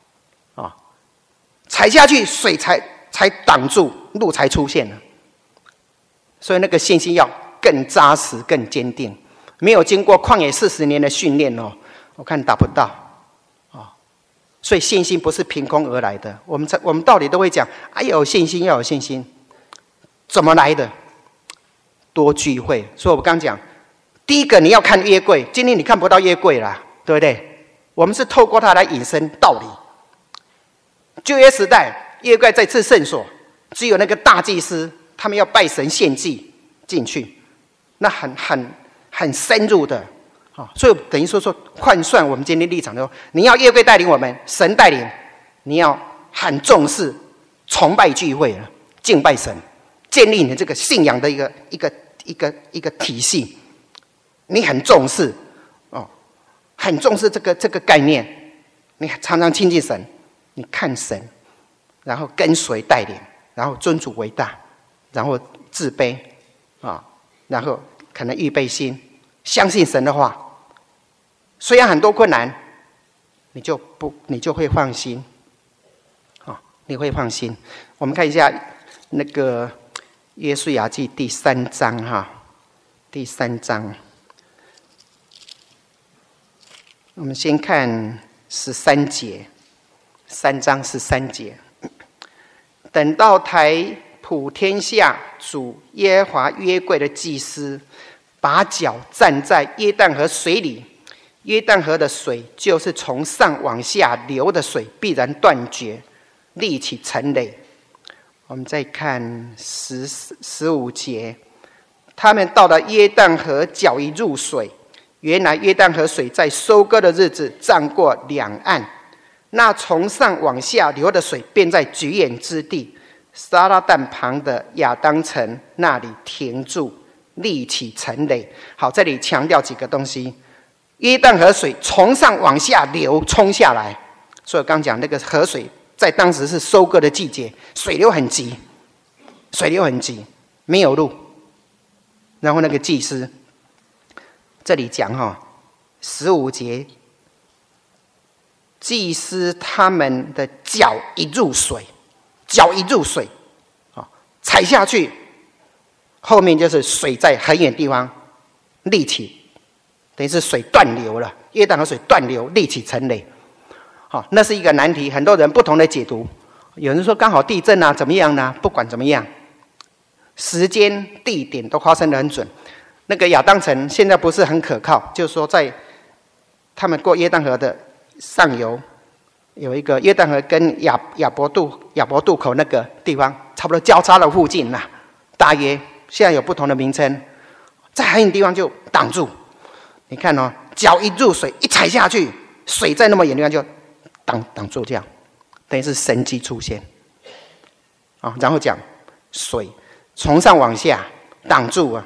踩下去水才挡住，路才出现了。所以那个信心要更扎实更坚定，没有经过旷野40年的训练我看达不到所以信心不是凭空而来的。我们道理都会讲要有信心，要有信心，怎么来的？多聚会。所以我刚讲第一个你要看约柜，今天你看不到约柜啦，对不对？我们是透过它来引申道理。旧约时代，约柜在至圣所，只有那个大祭司，他们要拜神献祭进去，那很深入的。所以等于说换算我们今天立场，你要约柜带领我们，神带领，你要很重视崇拜聚会了，敬拜神，建立你这个信仰的一个体系，你很重视很重视这个概念，你常常亲近神，你看神，然后跟随带领，然后尊主为大，然后自卑然后可能预备心，相信神的话。虽然很多困难，你就会放心，你会放心。我们看一下那个约书亚记第3章第3章，我们先看13节，3章13节。等到台普天下主耶和华约柜的祭司，把脚站在约旦河水里。约旦河的水就是从上往下流的水，必然断绝，立起成垒。我们再看15节，他们到了约旦河，脚一入水，原来约旦河水在收割的日子涨过两岸，那从上往下流的水便在举眼之地撒拉旦旁的亚当城那里停住，立起成垒。好，这里强调几个东西。约旦河水从上往下流，冲下来，所以我刚讲那个河水在当时是收割的季节，水流很急，没有路。然后那个祭司，这里讲15节，祭司他们的脚一入水，踩下去，后面就是水在很远地方立起。等于是水断流了，约旦河水断流，立起成垒。那是一个难题，很多人不同的解读。有人说刚好地震怎么样呢？不管怎么样，时间、地点都发生得很准。那个亚当城现在不是很可靠，就是说在他们过约旦河的上游，有一个约旦河跟亚伯渡口那个地方，差不多交叉的附近大约现在有不同的名称，在很远地方就挡住。你看脚一入水，一踩下去，水在那么远的地方就挡住，这样等于是神迹出现然后讲水从上往下挡住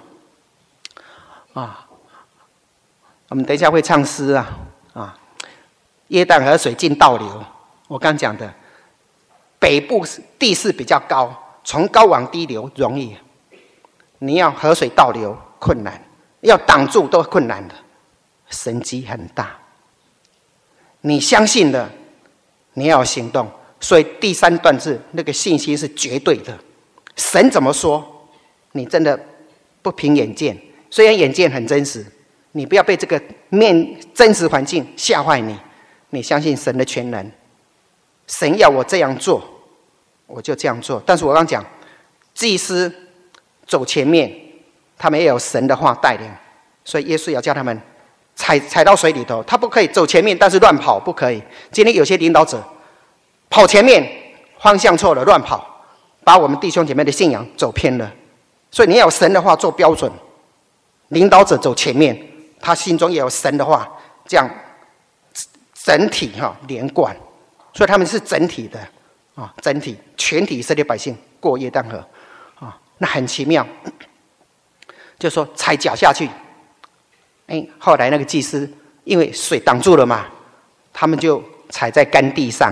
我们等一下会唱诗约旦河水尽倒流。我刚讲的北部地势比较高，从高往低流容易，你要河水倒流困难，要挡住都困难的。神迹很大，你相信了，你要有行动。所以第3段是那个信心是绝对的，神怎么说，你真的不凭眼见，虽然眼见很真实，你不要被这个真实环境吓坏你相信神的全能，神要我这样做，我就这样做。但是我刚讲，祭司走前面，他们也有神的话带领，所以耶稣要叫他们踩到水里头，他不可以走前面，但是乱跑不可以。今天有些领导者跑前面，方向错了，乱跑，把我们弟兄姐妹的信仰走偏了。所以你要有神的话做标准，领导者走前面，他心中也有神的话，这样整体连贯。所以他们是整体的整体全体以色列百姓过约旦河那很奇妙。就说踩脚下去，后来那个祭司因为水挡住了嘛，他们就踩在干地上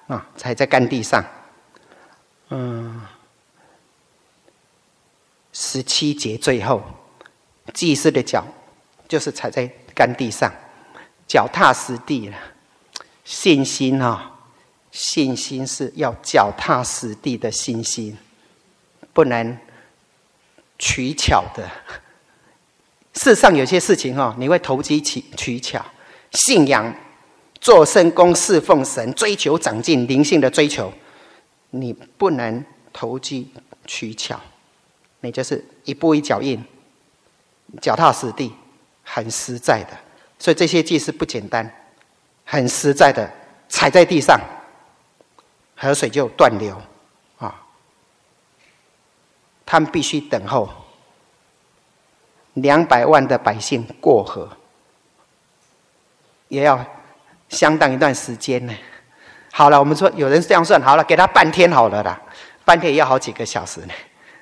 17节最后，祭司的脚就是踩在干地上，脚踏实地了。信心信心是要脚踏实地的信心，不能取巧的。世上有些事情你会投机取巧，信仰、做圣工、侍奉神、追求长进、灵性的追求，你不能投机取巧，你就是一步一脚印，脚踏实地很实在的。所以这些祭司不简单，很实在的踩在地上，河水就断流啊！他们必须等候200万的百姓过河，也要相当一段时间呢。好了，我们说有人这样算，好了，给他半天好了啦，半天也要好几个小时呢。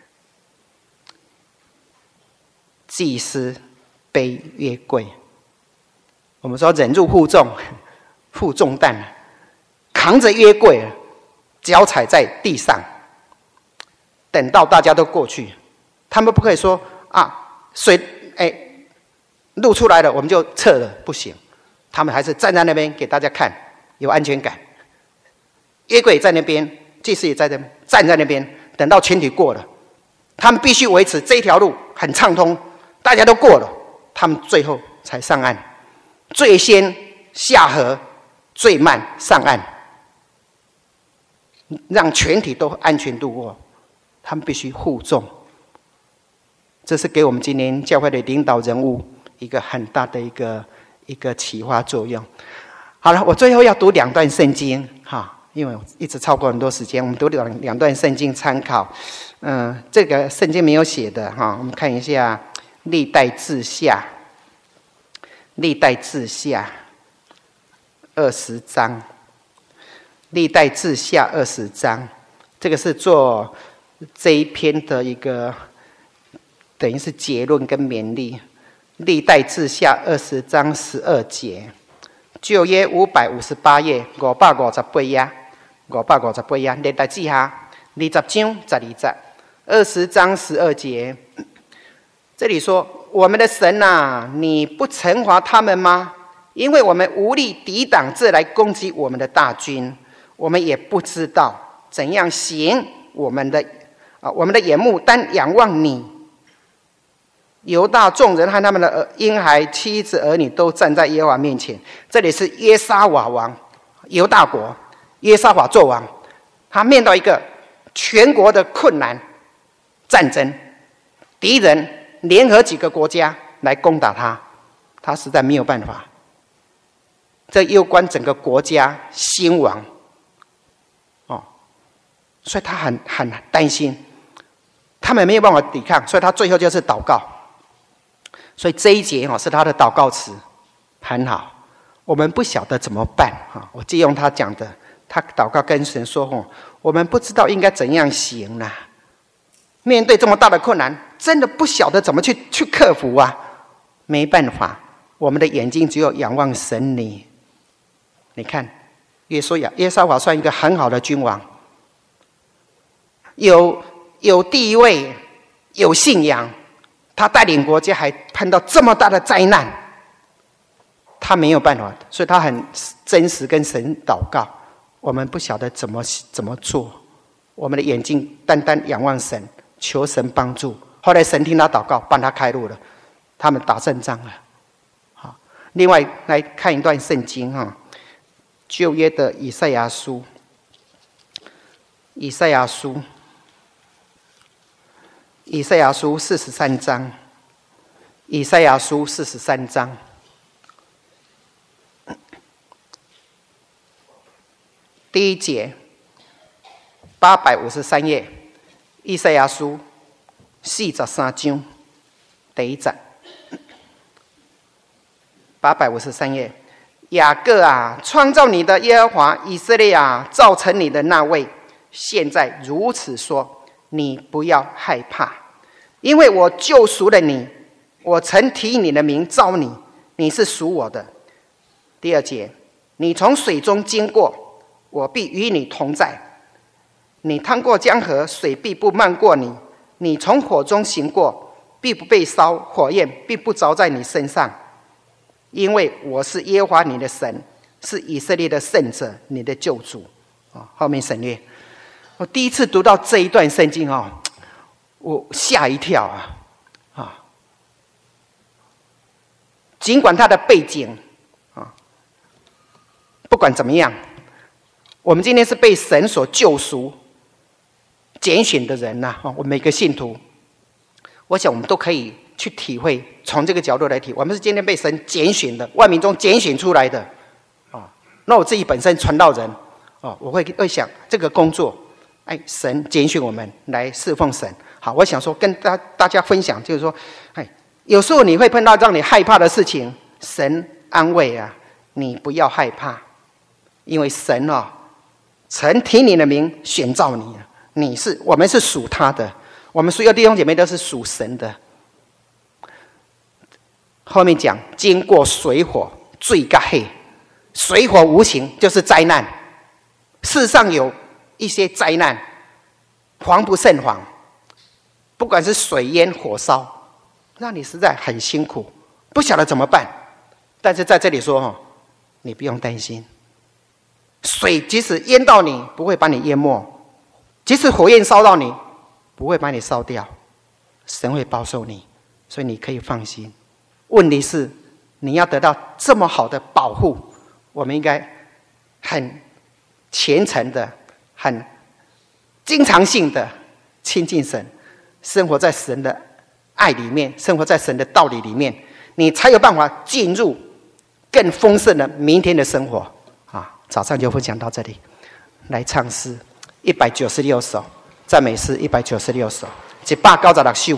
祭司背约柜，我们说忍辱负重，负重担，扛着约柜，脚踩在地上，等到大家都过去。他们不可以说啊，水露出来了我们就撤了，不行。他们还是站在那边给大家看，有安全感。约柜在那边，祭司也在那边，站在那边，等到全体过了，他们必须维持这条路很畅通，大家都过了，他们最后才上岸。最先下河，最慢上岸，让全体都安全度过。他们必须负重，这是给我们今年教会的领导人物一个很大的一个启发作用。好了，我最后要读2段圣经哈，因为我一直超过很多时间，我们读两段圣经参考。这个圣经没有写的哈，我们看一下历代志下20章，历代志下20章，这个是做这一篇的一个等于是结论跟勉励。历代志下20章12节，旧约558页558页，558页，历代志下20章12节，20章12节，这里说：我们的神啊，你不惩罚他们吗？因为我们无力抵挡这来攻击我们的大军，我们也不知道怎样行。我们的眼目单仰望你。犹大众人和他们的婴孩、妻子、儿女都站在耶和华面前。这里是约沙法王，犹大国，约沙法做王，他面对一个全国的困难战争，敌人联合几个国家来攻打他，他实在没有办法。这攸关整个国家兴亡，所以他很担心，他们没有办法抵抗，所以他最后就是祷告。所以这一节是他的祷告词，很好。我们不晓得怎么办，我借用他讲的，他祷告跟神说：我们不知道应该怎样行啦。面对这么大的困难，真的不晓得怎么去克服啊！没办法，我们的眼睛只有仰望神你。你看，约沙法算一个很好的君王，有地位，有信仰。他带领国家还碰到这么大的灾难，他没有办法，所以他很真实跟神祷告。我们不晓得怎么做，我们的眼睛单单仰望神，求神帮助。后来神听他祷告，帮他开路了，他们打胜仗了。好，另外来看一段圣经哈，旧约的以赛亚书43章，以赛亚书43章，第1节，853页，以赛亚书43章第1节，853页，雅各啊，创造你的耶和华，以色列啊，造成你的那位，现在如此说，你不要害怕，因为我救赎了你，我曾提你的名召你，你是属我的。第2节，你从水中经过，我必与你同在。你趟过江河，水必不漫过你。你从火中行过，必不被烧，火焰必不着在你身上。因为我是耶和华你的神，是以色列的圣者，你的救主。后面省略。我第一次读到这一段圣经我吓一跳啊！尽管它的背景不管怎么样，我们今天是被神所救赎、拣选的人呐，我们每个信徒，我想我们都可以去体会，从这个角度来体，我们是今天被神拣选的，万民中拣选出来的。那我自己本身传道人，我会想这个工作，神拣选我们来侍奉神。好，我想说跟大家分享，就是说，有时候你会碰到让你害怕的事情，神安慰啊，你不要害怕，因为神曾提你的名选召你，我们是属他的，我们所有弟兄姐妹都是属神的。后面讲，经过水火最甲黑。水火无情就是灾难，世上有一些灾难，防不胜防，不管是水淹火烧，让你实在很辛苦，不晓得怎么办。但是在这里说，你不用担心，水即使淹到你，不会把你淹没；即使火焰烧到你，不会把你烧掉。神会保守你，所以你可以放心。问题是，你要得到这么好的保护，我们应该很虔诚的、很经常性的亲近神，生活在神的爱里面，生活在神的道理里面，你才有办法进入更丰盛的明天的生活。早上就分享到这里，来唱诗196首，赞美诗196首，196首。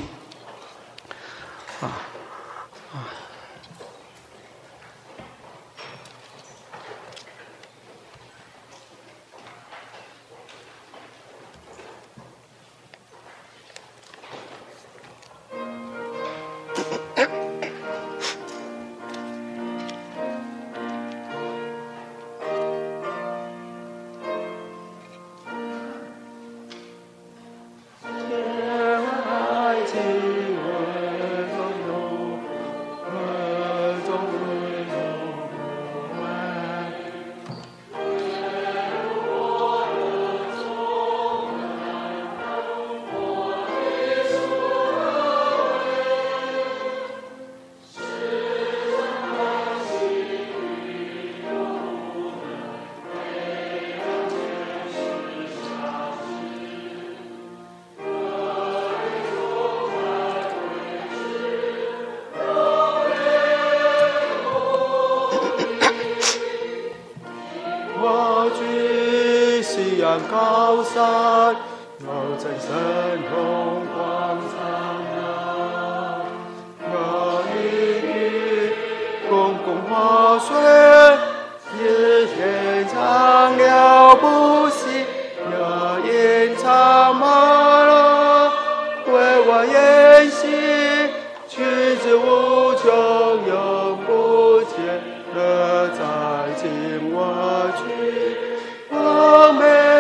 高山有真神荣光灿烂，那雨公共花水也延长了不息，也延长满了为我演习，去之无穷永不见，乐在今我去。阿门。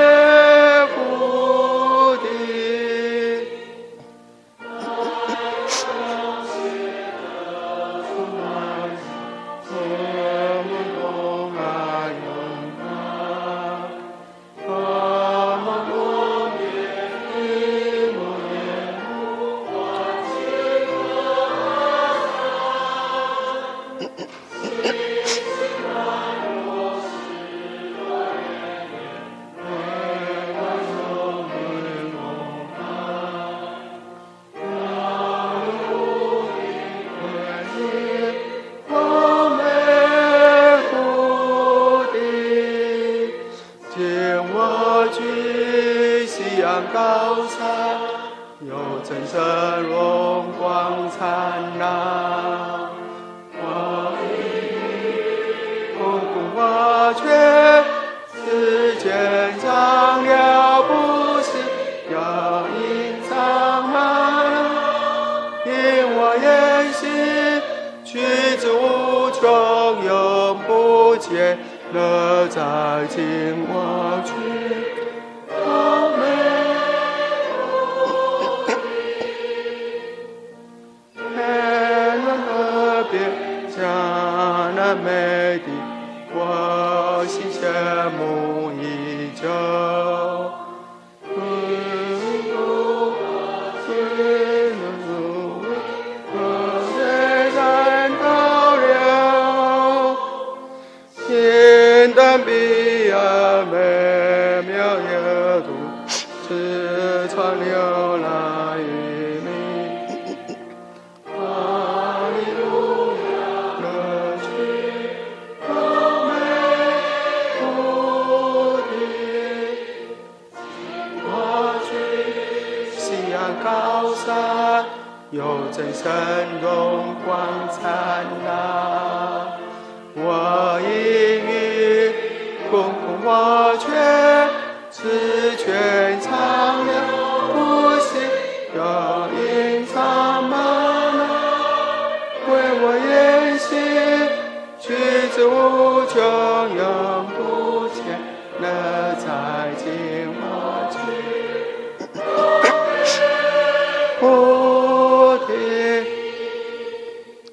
乐在今我去，阿门。天南河北，江南美地，我心羡慕已久。比亚美妙乐土，是川流来与你。 真神荣光灿烂，我因你公公我却是全场。